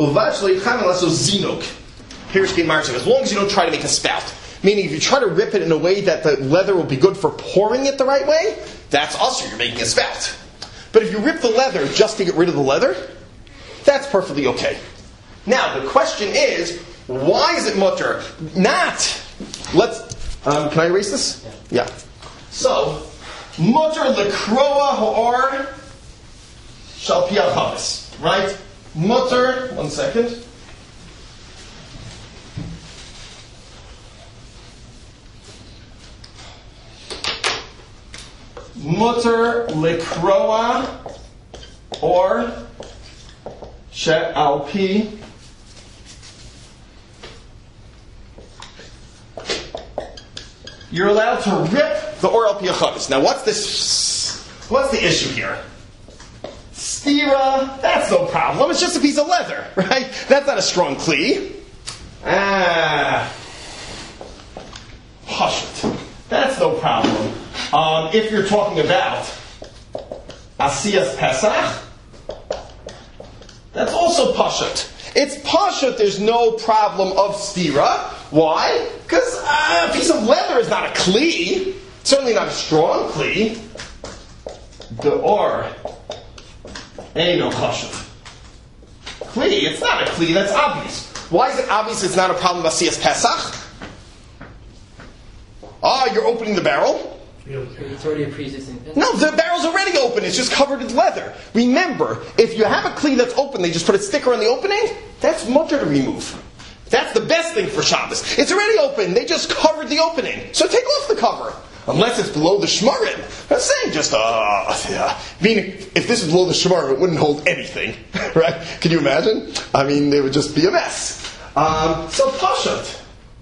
[SPEAKER 2] as long as you don't try to make a spout. Meaning if you try to rip it in a way that the leather will be good for pouring it the right way, that's also you're making a spout. But if you rip the leather just to get rid of the leather, that's perfectly okay. Now, the question is, why is it mutter? Can I erase this? Yeah. So, mutter lekroa ha'or shal pi al-chavis. Right? Mutter, 1 second. Mutter lekroa or she'al pi you're allowed to rip the or al pi achavis. Now what's the issue here? Stira, that's no problem. It's just a piece of leather, right? That's not a strong kli. Pashut. That's no problem. If you're talking about Asiyas Pesach, that's also pashut. It's pashut, there's no problem of stira. Why? Because a piece of leather is not a kli. Certainly not a strong kli. The or ain't no pashut. Kli, it's not a kli, that's obvious. Why is it obvious it's not a problem of Asiyas Pesach? You're opening the barrel?
[SPEAKER 6] It's already a pre-existing thing.
[SPEAKER 2] No, the barrel's already open. It's just covered with leather. Remember, if you have a kli that's open, they just put a sticker on the opening, that's mutter to remove. That's the best thing for Shabbos. It's already open. They just covered the opening. So take off the cover. Unless it's below the shmarim. I'm saying just, meaning, if this is below the shmarim, it wouldn't hold anything. Right? Can you imagine? I mean, it would just be a mess. So Pashat.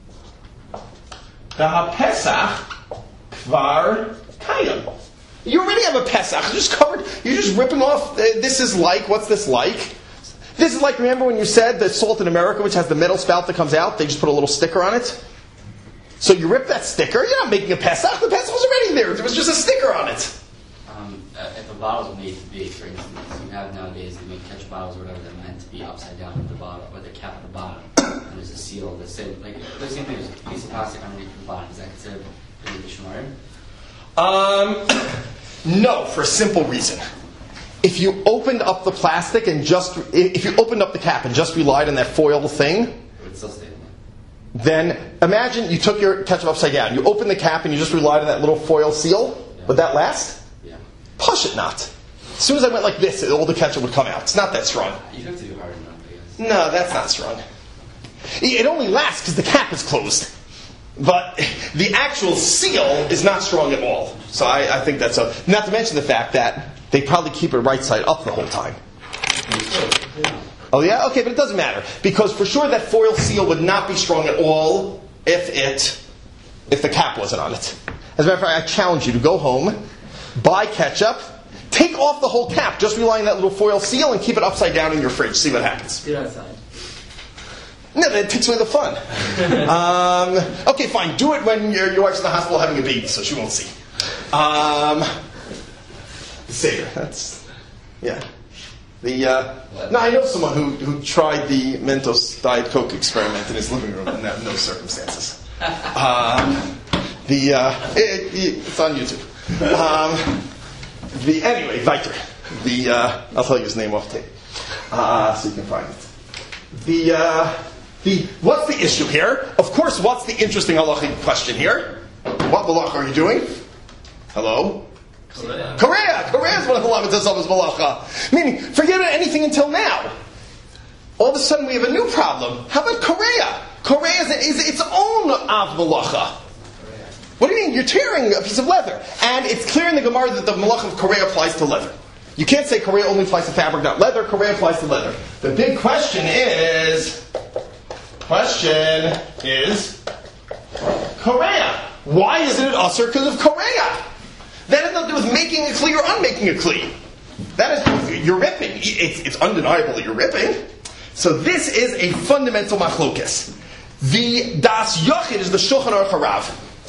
[SPEAKER 2] Pesach Kvar Kayam. You already have a Pesach. You're just ripping off, this is like, what's this like? This is like, remember when you said the Salt in America, which has the metal spout that comes out, they just put a little sticker on it? So you rip that sticker, you're not making a Pesach. The Pesach was already there. There was just a sticker on it.
[SPEAKER 7] If a bottle's made to be, for instance, you have nowadays, they make ketchup bottles or whatever, they're meant to be upside down with the bottom, with the cap at the bottom. And there's a seal, the same thing, there's a piece of plastic underneath the bottom. Is that considered beneath the shmarim?
[SPEAKER 2] No, for a simple reason. If you opened up the plastic and if you opened up the cap and just relied on that foil thing,
[SPEAKER 7] It would still stay in there.
[SPEAKER 2] then imagine you took your ketchup upside down. You opened the cap and you just relied on that little foil seal.
[SPEAKER 7] Yeah.
[SPEAKER 2] Would that last?
[SPEAKER 7] Yeah.
[SPEAKER 2] Push it not. As soon as I went like this, all the ketchup would come out. It's not that strong.
[SPEAKER 7] You have to do hard enough, I guess.
[SPEAKER 2] No, that's not strong. It only lasts because the cap is closed. But the actual seal is not strong at all. So I think that's not to mention the fact that they probably keep it right side up the whole time. Oh yeah? Okay, but it doesn't matter. Because for sure that foil seal would not be strong at all if the cap wasn't on it. As a matter of fact, I challenge you to go home, buy ketchup, take off the whole cap, just rely on that little foil seal, and keep it upside down in your fridge. See what happens.
[SPEAKER 6] Do it outside.
[SPEAKER 2] No, that takes away the fun. Okay, fine. Do it when your wife's in the hospital having a baby, so she won't see. Seder. That's No, I know someone who tried the Mentos Diet Coke experiment in his living room in no circumstances. It's on YouTube. Anyway, Weiter. I'll tell you his name off tape, so you can find it. What's the issue here? Of course, what's the interesting halachic question here? What malacha are you doing? Hello? Korea. Korea is one of the Lamitas of his malacha. Meaning, forget about anything until now. All of a sudden we have a new problem. How about Korea? Korea is its own av malacha. What do you mean? You're tearing a piece of leather. And it's clear in the Gemara that the malacha of Korea applies to leather. You can't say Korea only applies to fabric, not leather. Korea applies to leather. The big question is Korea. Why isn't it usher because of Korea? That has nothing to do with making a kli or unmaking a kli. That is, you're ripping. It's undeniable that you're ripping. So this is a fundamental machlokes. The Das Yochid is the Shulchan Aruch Harav.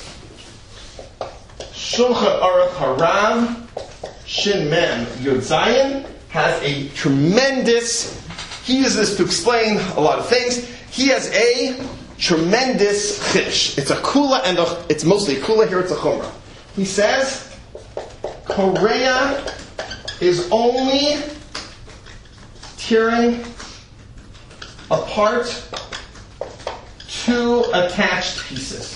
[SPEAKER 2] Shulchan Aruch Harav Shin Mem Yud Zayin has a tremendous. He uses this to explain a lot of things. He has a tremendous chiddush. It's a kula and it's mostly a kula. Here it's a chumrah. He says Korea is only tearing apart two attached pieces.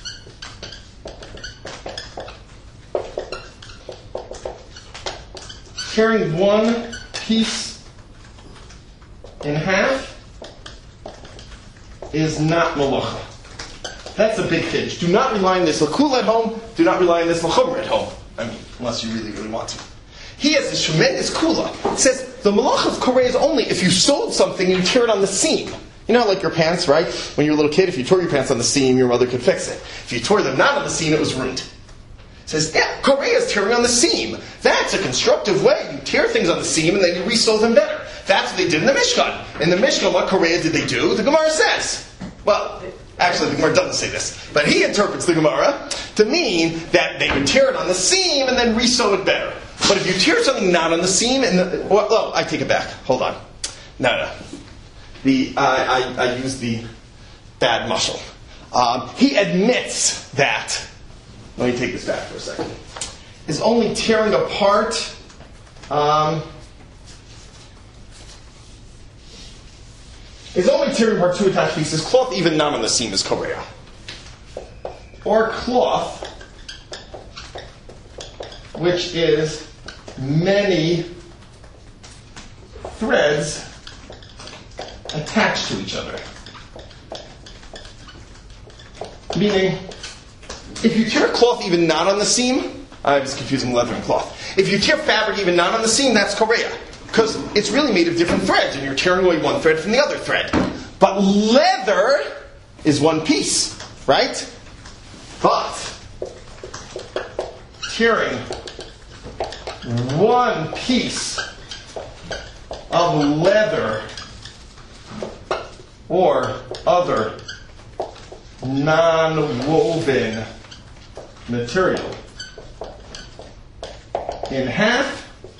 [SPEAKER 2] Tearing one piece in half is not malacha. That's a big chiddush. Do not rely on this l'kula at home. Do not rely on this l'chumra at home. I mean, unless you really, really want to. He has this tremendous kula. It says the malacha of Korea is only if you sewed something and you tear it on the seam. You know, like your pants, right? When you were a little kid, if you tore your pants on the seam, your mother could fix it. If you tore them not on the seam, it was ruined. It says, yeah, Korea is tearing on the seam. That's a constructive way. You tear things on the seam and then you resew them better. That's what they did in the Mishkan. In the Mishkan, what Korea did they do? The Gemara says. Well, actually, the Gemara doesn't say this. But he interprets the Gemara to mean that they would tear it on the seam and then resew it better. But if you tear something not on the seam, I take it back. Hold on. No. I use the bad mushal. He admits that. Let me take this back for a second. Is only tearing apart. Is only tearing apart two attached pieces. Cloth, even not on the seam, is Korea. Or cloth, which is many threads attached to each other. Meaning, if you tear cloth even not on the seam, I was confusing leather and cloth. If you tear fabric even not on the seam, that's korea. Because it's really made of different threads, and you're tearing away one thread from the other thread. But leather is one piece, right? But tearing one piece of leather or other non-woven material in half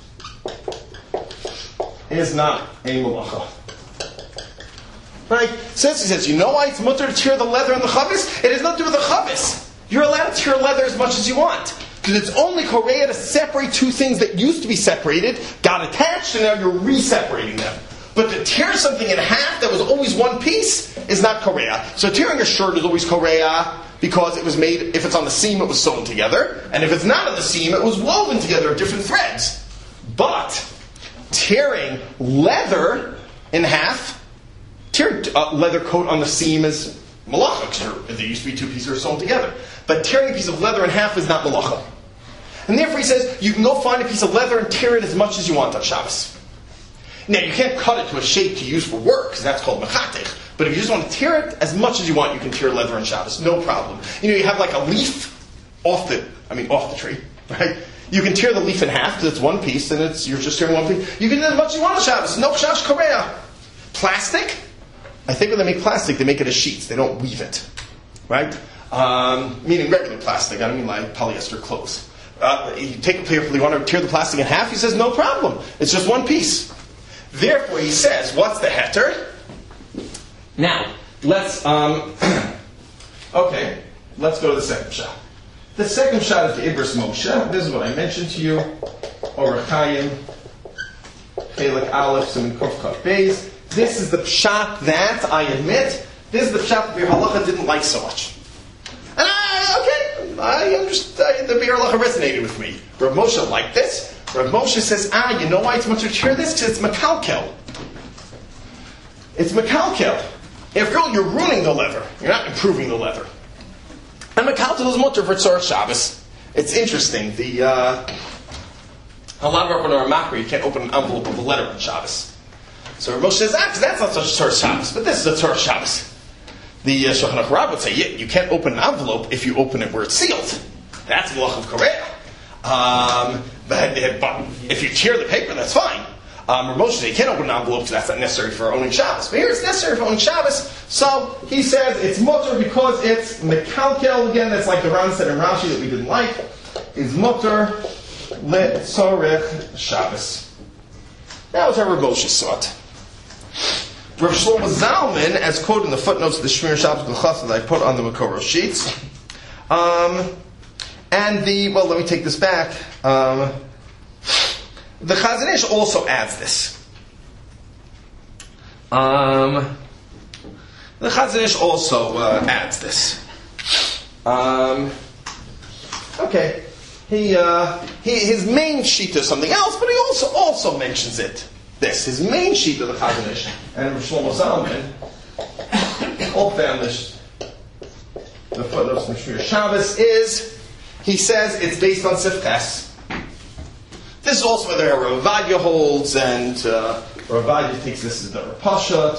[SPEAKER 2] is not a malacha. Right? Since he says, you know why it's mutter to tear the leather and the chavis? It has nothing to do with the chavis. You're allowed to tear leather as much as you want. Because it's only korea to separate two things that used to be separated, got attached, and now you're re-separating them. But to tear something in half that was always one piece is not korea. So tearing a shirt is always korea because it was made, if it's on the seam, it was sewn together. And if it's not on the seam, it was woven together of different threads. But tearing leather in half, tearing a leather coat on the seam is malacha, because there used to be two pieces sewn together. But tearing a piece of leather in half is not malacha. And therefore he says, you can go find a piece of leather and tear it as much as you want on Shabbos. Now, you can't cut it to a shape to use for work, because that's called mechatech. But if you just want to tear it as much as you want, you can tear leather on Shabbos, no problem. You know, you have like a leaf off the tree, right? You can tear the leaf in half, because it's one piece, and you're just tearing one piece. You can do as much as you want on Shabbos, no chash korea. Plastic? I think when they make plastic, they make it as sheets. They don't weave it, right? Meaning regular plastic. I don't mean like polyester clothes. You want to tear the plastic in half? He says, no problem. It's just one piece. Therefore, he says, what's the heter? Now, let's go to the second shot. The second shot is the Ibris Moshe. This is what I mentioned to you. Orach Chaim, Chelik Aleph, Siman Kuf Kaf Beis. This is the pshat that, I admit, this is the pshat that the Halacha didn't like so much. And I understand, the Biur Halacha resonated with me. Rav Moshe liked this. Rav Moshe says, you know why it's much to tear this? Because it's mekalkel. It's mekalkel. After all, you're ruining the leather. You're not improving the leather. And mekalkel is mutter for Tzor Shabbos. It's interesting. A lot of our makri, you can't open an envelope of a letter on Shabbos. So Rav Moshe says, because that's not such a Tzor Shabbos, but this is a Tzor Shabbos. The Shulchan Aruch Rabbah would say, you can't open an envelope if you open it where it's sealed. That's the Lach of Korea. But if you tear the paper, that's fine. Rav Moshe says, you can't open an envelope because that's not necessary for owning Shabbos. But here it's necessary for owning Shabbos. So he says it's mutter because it's mekalkel. Again, that's like the Ran said in Rashi that we didn't like. Is mutter letzorech Shabbos. That was how Rav Moshe saw it. Rav Shlomo Zalman, as quoted in the footnotes of the Shmir Shabbos B'chasa that I put on the Makoro sheets, let me take this back. The Chazon Ish also adds this. The Chazon Ish also adds this. His main sheet is something else, but he also mentions it. His main sheet of the Chazon Ish and Rav Shlomo Zalman all found this. The footnotes from Shmir Shabbos is, he says it's based on Sifches. This is also whether Rav Ovadia holds, and Rav Ovadia thinks this is the Rapashat.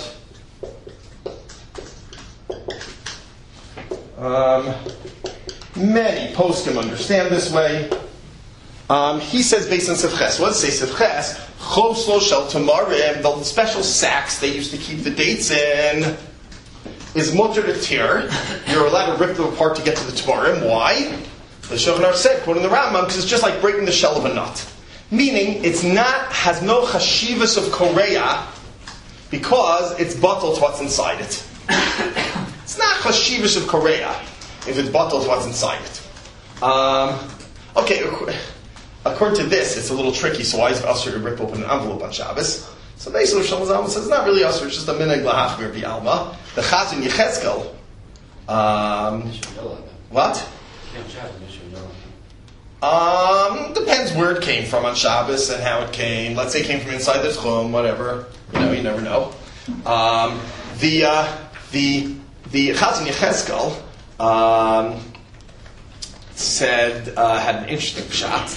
[SPEAKER 2] Many poskim understand this way. He says based on Sifches. What does it say Sifches? Choslo shel tamarim, the special sacks they used to keep the dates in, is mutter to tear. You're allowed to rip them apart to get to the tamarim. Why? The Shulchan Aruch said, quoting the Rambam, because it's just like breaking the shell of a nut. Meaning, has no chashivas of korea, because it's bottled to what's inside it. It's not chashivas of korea, if it's bottled to what's inside it. According to this, it's a little tricky, so why is it usher to rip open an envelope on Shabbos? So basically, Shlomo Zalman says it's not really usher, it's just a minhag lahachmir b'alma. The Chazon Yechezkel, what? Depends where it came from on Shabbos and how it came. Let's say it came from inside the Tchum, whatever. You never know. The Chazon Yechezkel said had an interesting shot.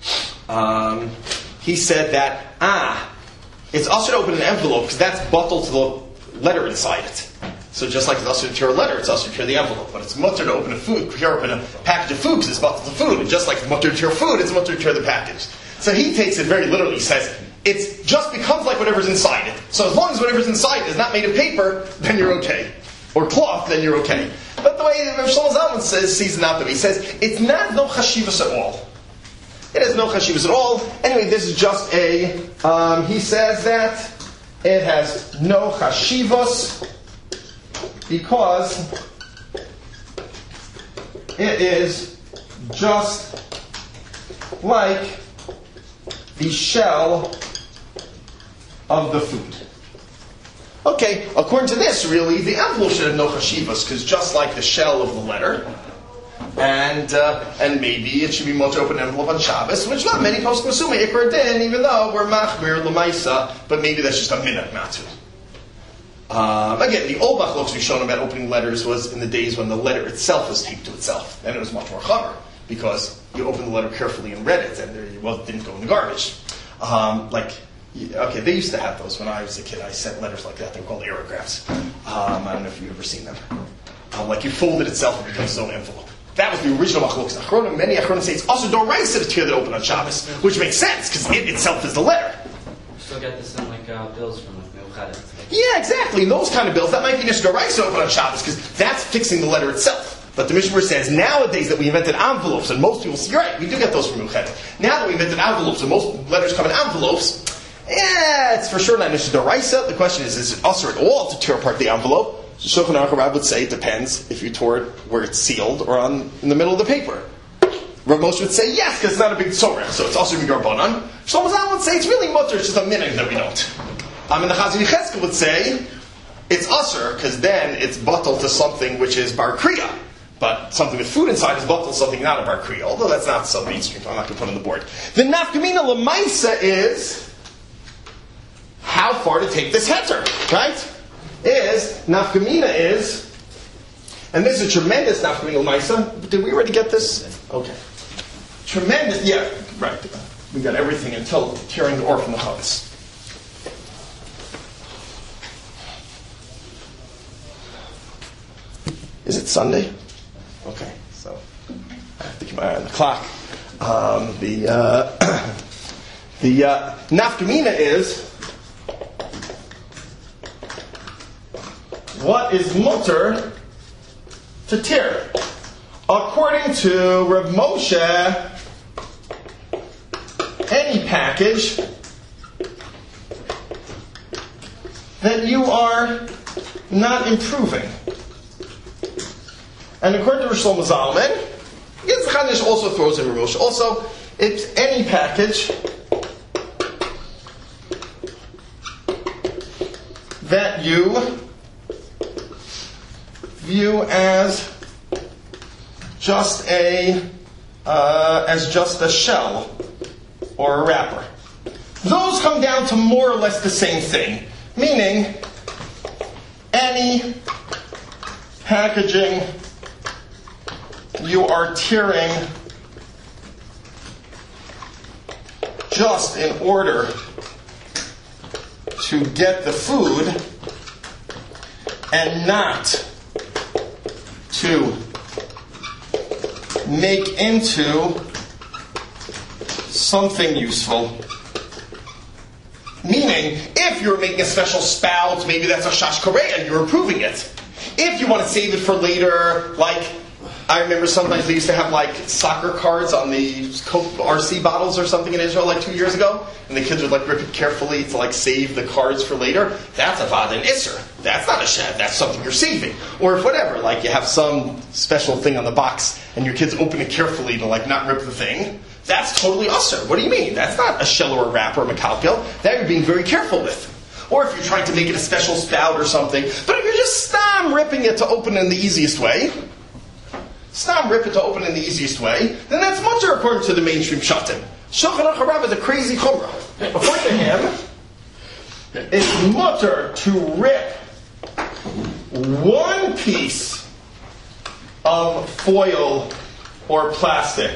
[SPEAKER 2] He said that it's also to open an envelope because that's bottled to the letter inside it. So just like it's also to tear a letter, it's also to tear the envelope. But it's mutter to open a package of food because it's bottled to food. And just like it's mutter to tear food, it's mutter to tear the package. So he takes it very literally. He says it just becomes like whatever's inside it. So as long as whatever's inside is not made of paper, then you're okay. Or cloth, then you're okay. But the way Rav Shlomo Zalman sees it not to be, he says it's not no chashivas at all. It has no chashivas at all. Anyway, this is just a. He says that it has no chashivas because it is just like the shell of the food. Okay, according to this, really, the envelope should have no chashivas because just like the shell of the letter. And maybe it should be much open envelope on Shabbos, which not many poskim assume ikar din, even though we're machmir l'maisa, but maybe that's just a minute not to. Again, the old machlokes we've shown about opening letters was in the days when the letter itself was taped to itself, and it was much more chaver because you opened the letter carefully and read it, and it didn't go in the garbage. They used to have those when I was a kid. I sent letters like that. They were called aerographs. I don't know if you've ever seen them. Like you fold it itself and it becomes its own envelope. That was the original machlokes. Achronim, many achronim say it's also doraisa to tear that open on Shabbos, which makes sense because it itself is the letter.
[SPEAKER 7] Still get this in bills from Meuchadet.
[SPEAKER 2] Yeah, exactly. Those kind of bills, that might be just doraisa open on Shabbos because that's fixing the letter itself. But the Mishnah says nowadays that we invented envelopes, and most people say, you're right, we do get those from Meuchadet. Now that we invented envelopes, and most letters come in envelopes, it's for sure not Mishnah doraisa. The question is it also at all to tear apart the envelope? Shulchan Aruch Rav would say it depends if you tore it where it's sealed or in the middle of the paper. Rav Moshe would say yes, because it's not a big tzorah, so it's also Rabbanan. Shlomo Zalman would say it's really mutter, it's just a minhag that we don't. And the Chazon Yechezkel would say it's usher, because then it's bottled to something which is bar kriya. But something with food inside is bottled to something not a bar kriya, although that's not so mainstream, so I'm not going to put it on the board. The nafkamina l'maisa is how far to take this heter, right? Nafkamina is, and this is a tremendous nafkamina l'maisa. Did we already get this? Okay. Tremendous, yeah, right. We got everything until tearing the ore from the chavis. Is it Sunday? Okay, so I have to keep my eye on the clock. The nafkamina is what is mutter to tear. According to Rav Moshe, any package that you are not improving. And according to Rav Shlomo Zalman, Yitzchak Chanish also throws in Rav Moshe. Also, it's any package that you view as just a shell or a wrapper. Those come down to more or less the same thing, meaning any packaging you are tearing just in order to get the food and not to make into something useful. Meaning, if you're making a special spout, maybe that's a shash korea, you're improving it. If you want to save it for later, like, I remember sometimes they used to have like soccer cards on the Coke RC bottles or something in Israel like 2 years ago, and the kids would like rip it carefully to like save the cards for later. That's a vada and isser. That's not a shed. That's something you're saving. Or if whatever, like you have some special thing on the box and your kids open it carefully to like not rip the thing. That's totally usser. What do you mean? That's not a shell or a wrapper or a mekalkel. That you're being very careful with. Or if you're trying to make it a special spout or something. But if you're just ripping it to open in the easiest way, rip it to open in the easiest way, then that's mutter according to the mainstream shatim. Shulchan Aruch Rav is a crazy chumrah. According to him, it's mutter to rip one piece of foil or plastic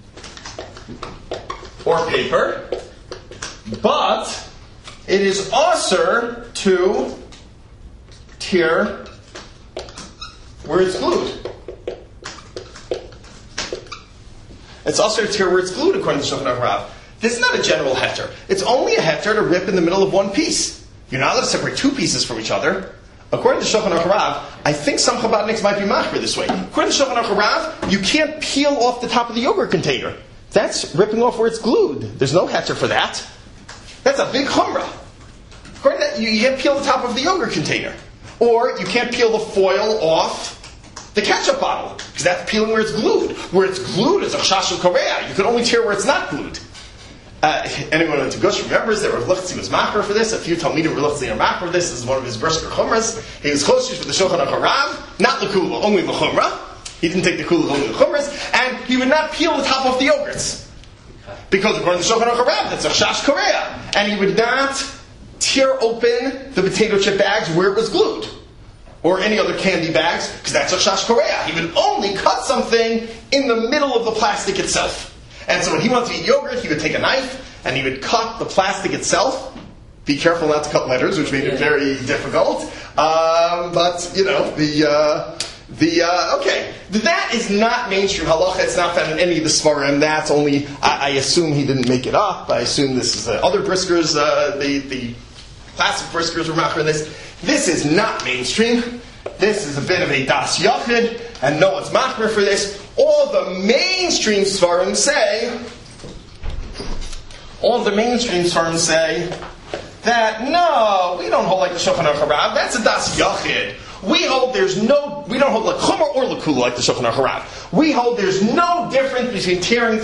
[SPEAKER 2] or paper, but it is also to tear where it's glued. It's also to tear where it's glued, according to Shulchan Aruch Rav. This is not a general heter. It's only a heter to rip in the middle of one piece. You're not allowed to separate two pieces from each other. According to Shulchan Aruch Rav, I think some Chabadniks might be machmir this way. According to Shulchan Aruch Rav, you can't peel off the top of the yogurt container. That's ripping off where it's glued. There's no heter for that. That's a big chumrah. According to that, you can't peel the top of the yogurt container. Or you can't peel the foil off the ketchup bottle, because that's peeling where it's glued. Where it's glued is a chash of korea. You can only tear where it's not glued. Anyone into Gush remembers that Rav Lichtenstein was machmir for this. A few Talmidim Rav Lichtenstein are machmir for this. This is one of his brisker chumras. He was choshish with the Shulchan Aruch Rav, not the kula, only the chumrah. He didn't take the kula, only the chumras, and he would not peel the top off the yogurts, because according to Shulchan Aruch Rav, that's a chash korea, and he would not tear open the potato chip bags where it was glued, or any other candy bags, because that's a chash korea. He would only cut something in the middle of the plastic itself. And so when he wanted to eat yogurt, he would take a knife and he would cut the plastic itself. Be careful not to cut letters, which made it very difficult. But you know, okay, that is not mainstream halacha. It's not found in any of the svarim. That's only, I assume he didn't make it up. I assume this is other briskers, the classic briskers were machmir this. This is not mainstream. This is a bit of a das yachid, and no one's machmir for this. All the mainstream svarim say that no, we don't hold like the Shulchan Aruch Rav. That's a das yachid. We hold we don't hold like chumar or lakula like the Shulchan Aruch Rav. We hold there's no difference between tearing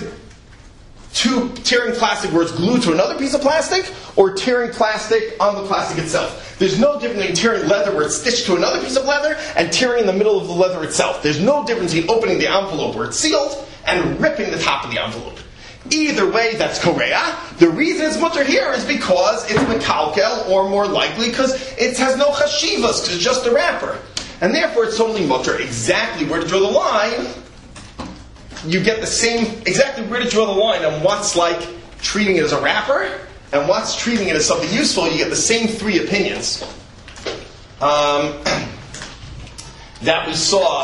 [SPEAKER 2] plastic where it's glued to another piece of plastic, or tearing plastic on the plastic itself. There's no difference between tearing leather where it's stitched to another piece of leather and tearing in the middle of the leather itself. There's no difference between opening the envelope where it's sealed and ripping the top of the envelope. Either way, that's korea. The reason it's mutter here is because it's mekalkel, or more likely because it has no chashivas, because it's just a wrapper. And therefore it's totally mutter. Exactly where to draw the line, you get the same, exactly where to draw the line on what's like treating it as a wrapper and what's treating it as something useful. You get the same three opinions that we saw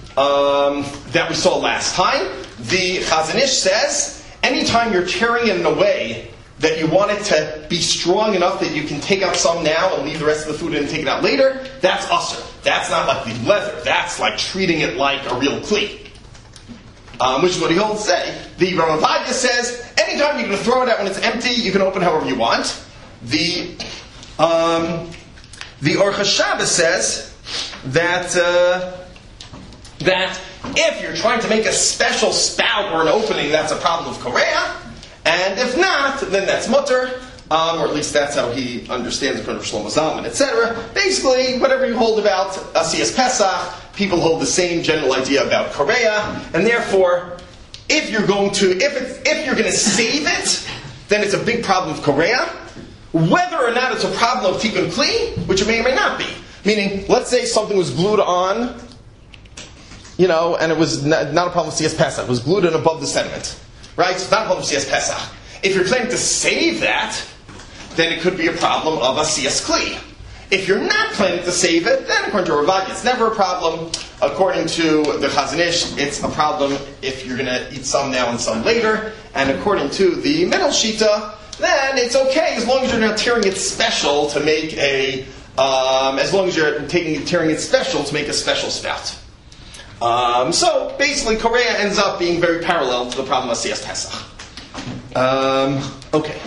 [SPEAKER 2] last time. The Chazon Ish says anytime you're tearing it in a way that you want it to be strong enough that you can take out some now and leave the rest of the food in and take it out later, that's usher. That's not like the leather. That's like treating it like a real kli. Which is what he holds say. The Ramavadia says, anytime you're going to throw it out when it's empty, you can open however you want. The Aruch HaShabbos says that if you're trying to make a special spout or an opening, that's a problem of korea, and if not, then that's mutter, or at least that's how he understands it from Shlomo Zalman, etc. Basically, whatever you hold about Asiyas Pesach, people hold the same general idea about korea, and therefore, if you're going to save it, then it's a big problem of korea. Whether or not it's a problem of tikkun kli, which it may or may not be. Meaning, let's say something was glued on, and it was not a problem of Siyas Pesach. It was glued in above the sediment. Right? So it's not a problem of Siyas Pesach. If you're planning to save that, then it could be a problem of a Siyas Kli. If you're not planning to save it, then according to Ravadia, it's never a problem. According to the Chazon Ish, it's a problem if you're going to eat some now and some later. And according to the Middle Shita, then it's okay as long as you're not tearing it special to make as long as you're tearing it special to make a special spout. So basically, korea ends up being very parallel to the problem of Siyas Pesach. Okay.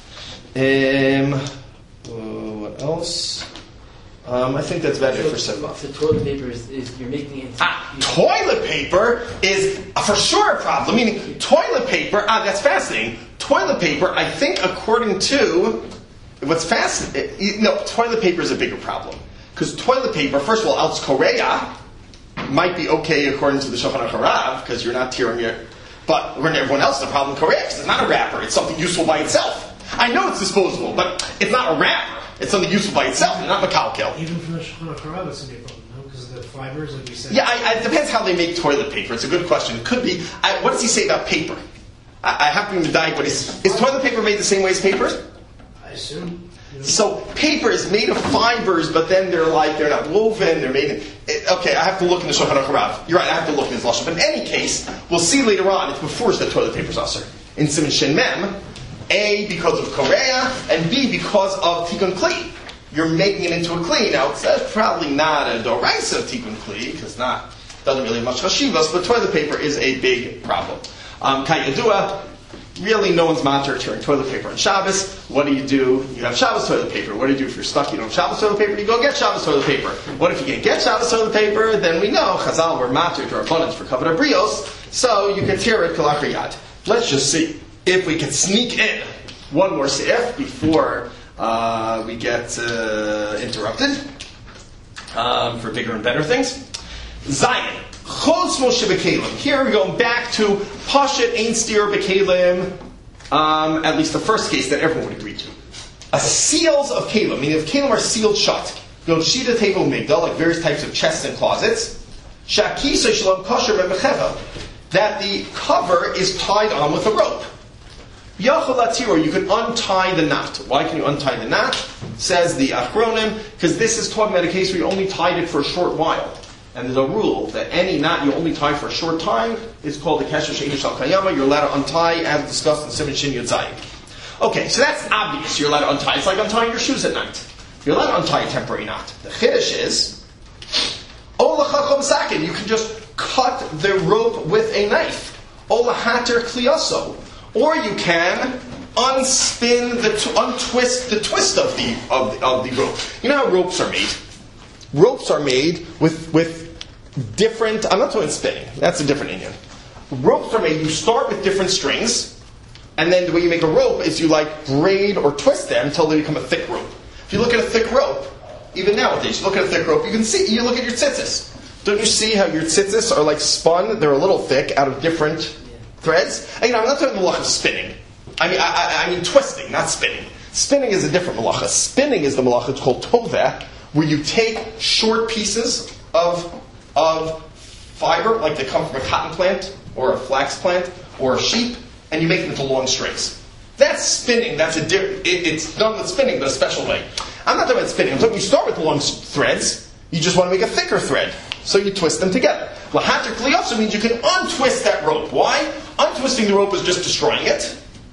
[SPEAKER 2] What else? I think that's about it for so far.
[SPEAKER 6] So toilet paper is you're making it.
[SPEAKER 2] Toilet paper is for sure a problem. Meaning, toilet paper. That's fascinating. Toilet paper, I think, according to what's fascinating. No, toilet paper is a bigger problem because toilet paper, first of all, it's korea. Might be okay according to the Shulchan Aruch Rav because you're not tearing it. But when everyone else, the problem korea because it's not a wrapper. It's something useful by itself. I know it's disposable, but it's not a wrapper. It's something useful by itself, and not mekalkel.
[SPEAKER 5] Even from the Shulchan Aruch Rav, it's going to be a problem, no? Because of the fibers, like you said?
[SPEAKER 2] Yeah, it depends how they make toilet paper. It's a good question. It could be. What does he say about paper? I have to be medayik, but is toilet paper made the same way as paper?
[SPEAKER 5] I assume.
[SPEAKER 2] So paper is made of fibers, but then they're not woven. They're made. Okay, I have to look in the Shulchan Aruch Harav. You're right. I have to look in his lashon. But in any case, we'll see later on. It's before that toilet paper is usher in Siman Shin Mem. A, because of Korea, and B, because of Tikkun Kli. You're making it into a Kli. Now, it's probably not a Doraisa Tikkun Kli, because doesn't really have much Hashivas, but toilet paper is a big problem. Kayadua, really no one's matter tearing toilet paper on Shabbos. What do? You have Shabbos toilet paper. What do you do if you're stuck? You don't have Shabbos toilet paper, you go get Shabbos toilet paper. What if you can't get Shabbos toilet paper? Then we know, Chazal were matter to our abundance for Kavod HaBrios, so you can tear it Kalach Yad. Let's just see if we can sneak in one more seif before we get interrupted for bigger and better things. Zion. Chos Moshe B'Kelim. Here we're going back to Pashat Ein Stir B'Kelim, at least the first case that everyone would agree to. Seals of Kelim, meaning if Kelim are sealed shut. Go Shita Table Migdal, like various types of chests and closets. Shakisa Shalom Kosher B'Mecheva, that the cover is tied on with a rope. Yachol Atiro, you can untie the knot. Why can you untie the knot? Says the Achronim, because this is talking about a case where you only tied it for a short while. And there's a rule that any knot you only tie for a short time is called the Kesher Sheinish Al Kayama. You're allowed to untie, as discussed in Siman Shin Yud Zayin. Okay, so that's obvious. You're allowed to untie. It's like untying your shoes at night. You're allowed to untie a temporary knot. The Chiddush is, Ola Chacham Sakin, you can just cut the rope with a knife. Ola Hater Kliyaso. Or you can untwist the twist of the rope. You know how ropes are made? Ropes are made with different. I'm not talking spinning. That's a different Indian. Ropes are made. You start with different strings, and then the way you make a rope is you braid or twist them until they become a thick rope. If you look at a thick rope, even nowadays, you look at a thick rope, you can see. You look at your tzitzis. Don't you see how your tzitzis are spun? They're a little thick out of different threads. And, I'm not talking malacha spinning. I mean twisting, not spinning. Spinning is a different malacha. Spinning is the malacha. It's called toveh, where you take short pieces of fiber, like they come from a cotton plant or a flax plant or a sheep, and you make them into long strings. That's spinning. It's done with spinning, but a special way. I'm not talking about spinning. I'm talking. You start with long threads. You just want to make a thicker thread, so you twist them together. Lahater kliyosa means you can untwist that rope. Why? Untwisting the rope is just destroying it,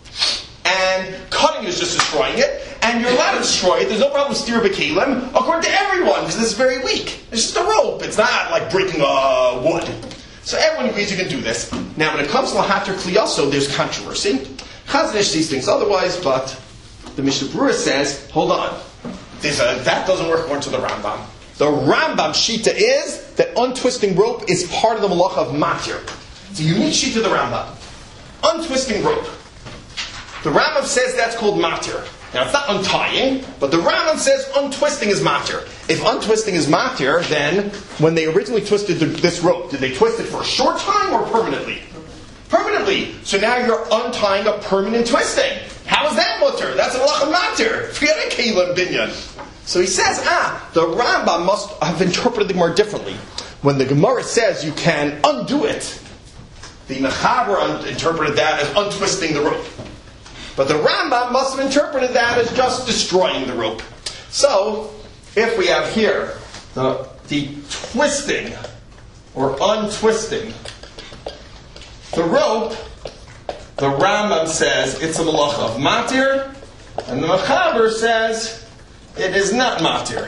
[SPEAKER 2] and cutting is just destroying it. And you're allowed to destroy it. There's no problem with Stir B'Kelim, according to everyone, because this is very weak. It's just a rope. It's not like breaking wood. So everyone agrees you can do this. Now, when it comes to Lahater Kliyaso, there's controversy. Chazon Ish sees things otherwise, but the Mishnah Berurah says, hold on. That doesn't work according to the Rambam. The Rambam Shita is that untwisting rope is part of the malacha of matir. It's a unique Shita of the Rambam. Untwisting rope. The Rambam says that's called matir. Now, it's not untying, but the Rambam says untwisting is matir. If untwisting is matir, then when they originally twisted this rope, did they twist it for a short time or permanently? Permanently. So now you're untying a permanent twisting. How is that mutter? That's a malacha matir. Forget a kelim binyan. So he says, the Rambam must have interpreted the Gemara differently. When the Gemara says you can undo it, the Mechaber interpreted that as untwisting the rope. But the Rambam must have interpreted that as just destroying the rope. So, if we have here the twisting or untwisting the rope, the Rambam says it's a malacha of matir, and the Mechaber says it is not matir.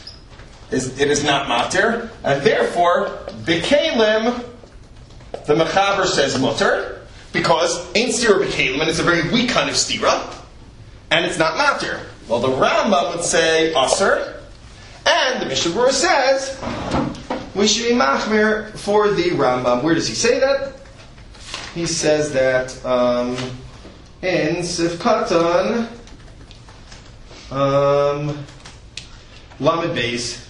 [SPEAKER 2] It is not matir, and therefore, B'Kelim, the Mechaber says mutter, because ain't stira b'kelim, and it's a very weak kind of stira, and it's not matir. Well, the Rambam would say aser, and the Mishnah Berurah says we should be machmir for the Rambam. Where does he say that? He says that in Sif Katan Lamed Beis.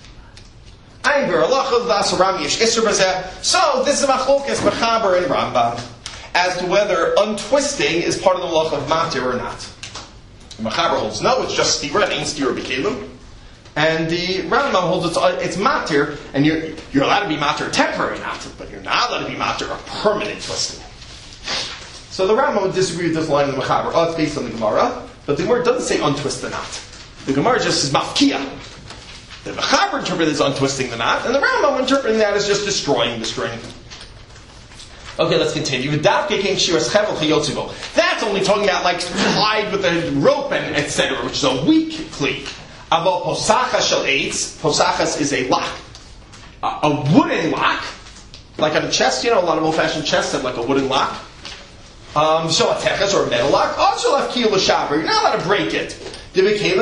[SPEAKER 2] So this is Machlokas Mechaber and Rambam as to whether untwisting is part of the malacha of matir or not. The Mechaber holds no, it's just stira and ain't stira b'kelim. And the Rambam holds it's matir, and you're allowed to be matir temporary matir, but you're not allowed to be matir a permanent twisting. So the Rambam would disagree with this line in the Mechaber. Oh, it's based on the Gemara, but the Gemara doesn't say untwist the knot. The Gemara just says mafkia. The Mechaber interpreted as untwisting the knot, and the Rambam interpreting that as just destroying the string. Okay, let's continue. That's only talking about like tied with a rope and etc., which is a weak kli. Aval posachas shel eitz. Posachas is a lock, a wooden lock, like on a chest. You know, a lot of old-fashioned chests have like a wooden lock. So a techas or a metal lock. Also, you're not allowed to break it. This is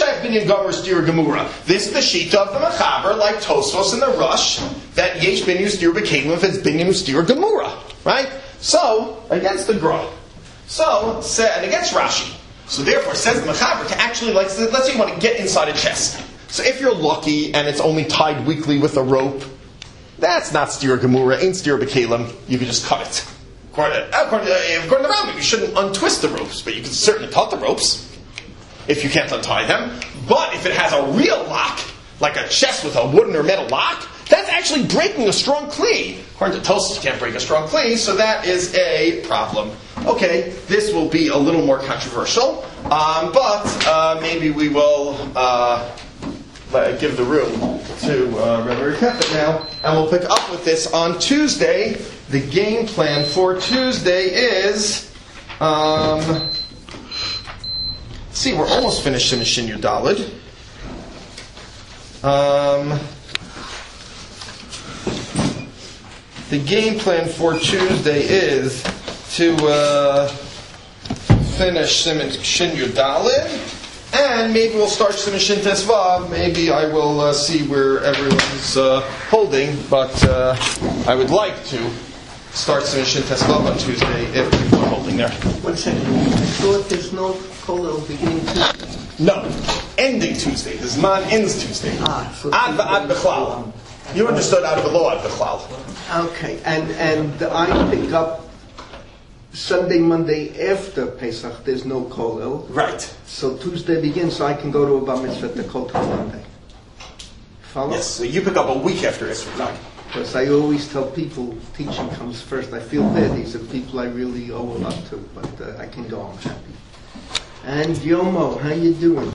[SPEAKER 2] the sheet of the Mechaber, like Tosfos in the Rush, that yesh binyan stir b'kelim if it's binyan stir gemura, right? So against the Gra, and against Rashi. So therefore, says the Mechaber to actually, like, let's say you want to get inside a chest. So if you're lucky and it's only tied weakly with a rope, that's not stir gemura, ain't stir b'kelim. You can just cut it. According to the Rambam, you shouldn't untwist the ropes, but you can certainly cut the ropes if you can't untie them. But if it has a real lock, like a chest with a wooden or metal lock, that's actually breaking a strong kli. According to Tosfos, you can't break a strong kli, so that is a problem. Okay, this will be a little more controversial, but maybe we will give the room to Reverend Kepet now, and we'll pick up with this on Tuesday. The game plan for Tuesday is... see, we're almost finished in Shin Yud Daled. The game plan for Tuesday is to finish Shin Yud Daled, and maybe we'll start Siman Shin Tesvav. Maybe I will see where everyone's holding, but I would like to start Siman Shin Tesvav on Tuesday if people are holding there.
[SPEAKER 8] 1 second. I thought there's no kollel beginning Tuesday.
[SPEAKER 2] No, ending Tuesday. The Zman ends Tuesday.
[SPEAKER 8] So
[SPEAKER 2] Ad v'ad b'chlal. You understood ad v'lo ad b'chlal.
[SPEAKER 8] Okay, and I pick up Sunday, Monday after Pesach. There's no kollel.
[SPEAKER 2] Right.
[SPEAKER 8] So Tuesday begins, so I can go to a bar mitzvah to Kotel Monday. Follow?
[SPEAKER 2] Yes. So you pick up a week after Isra.
[SPEAKER 8] Because I always tell people teaching comes first. I feel bad. These are people I really owe a lot to, but I can go. I'm happy. And Yomo, how you doing?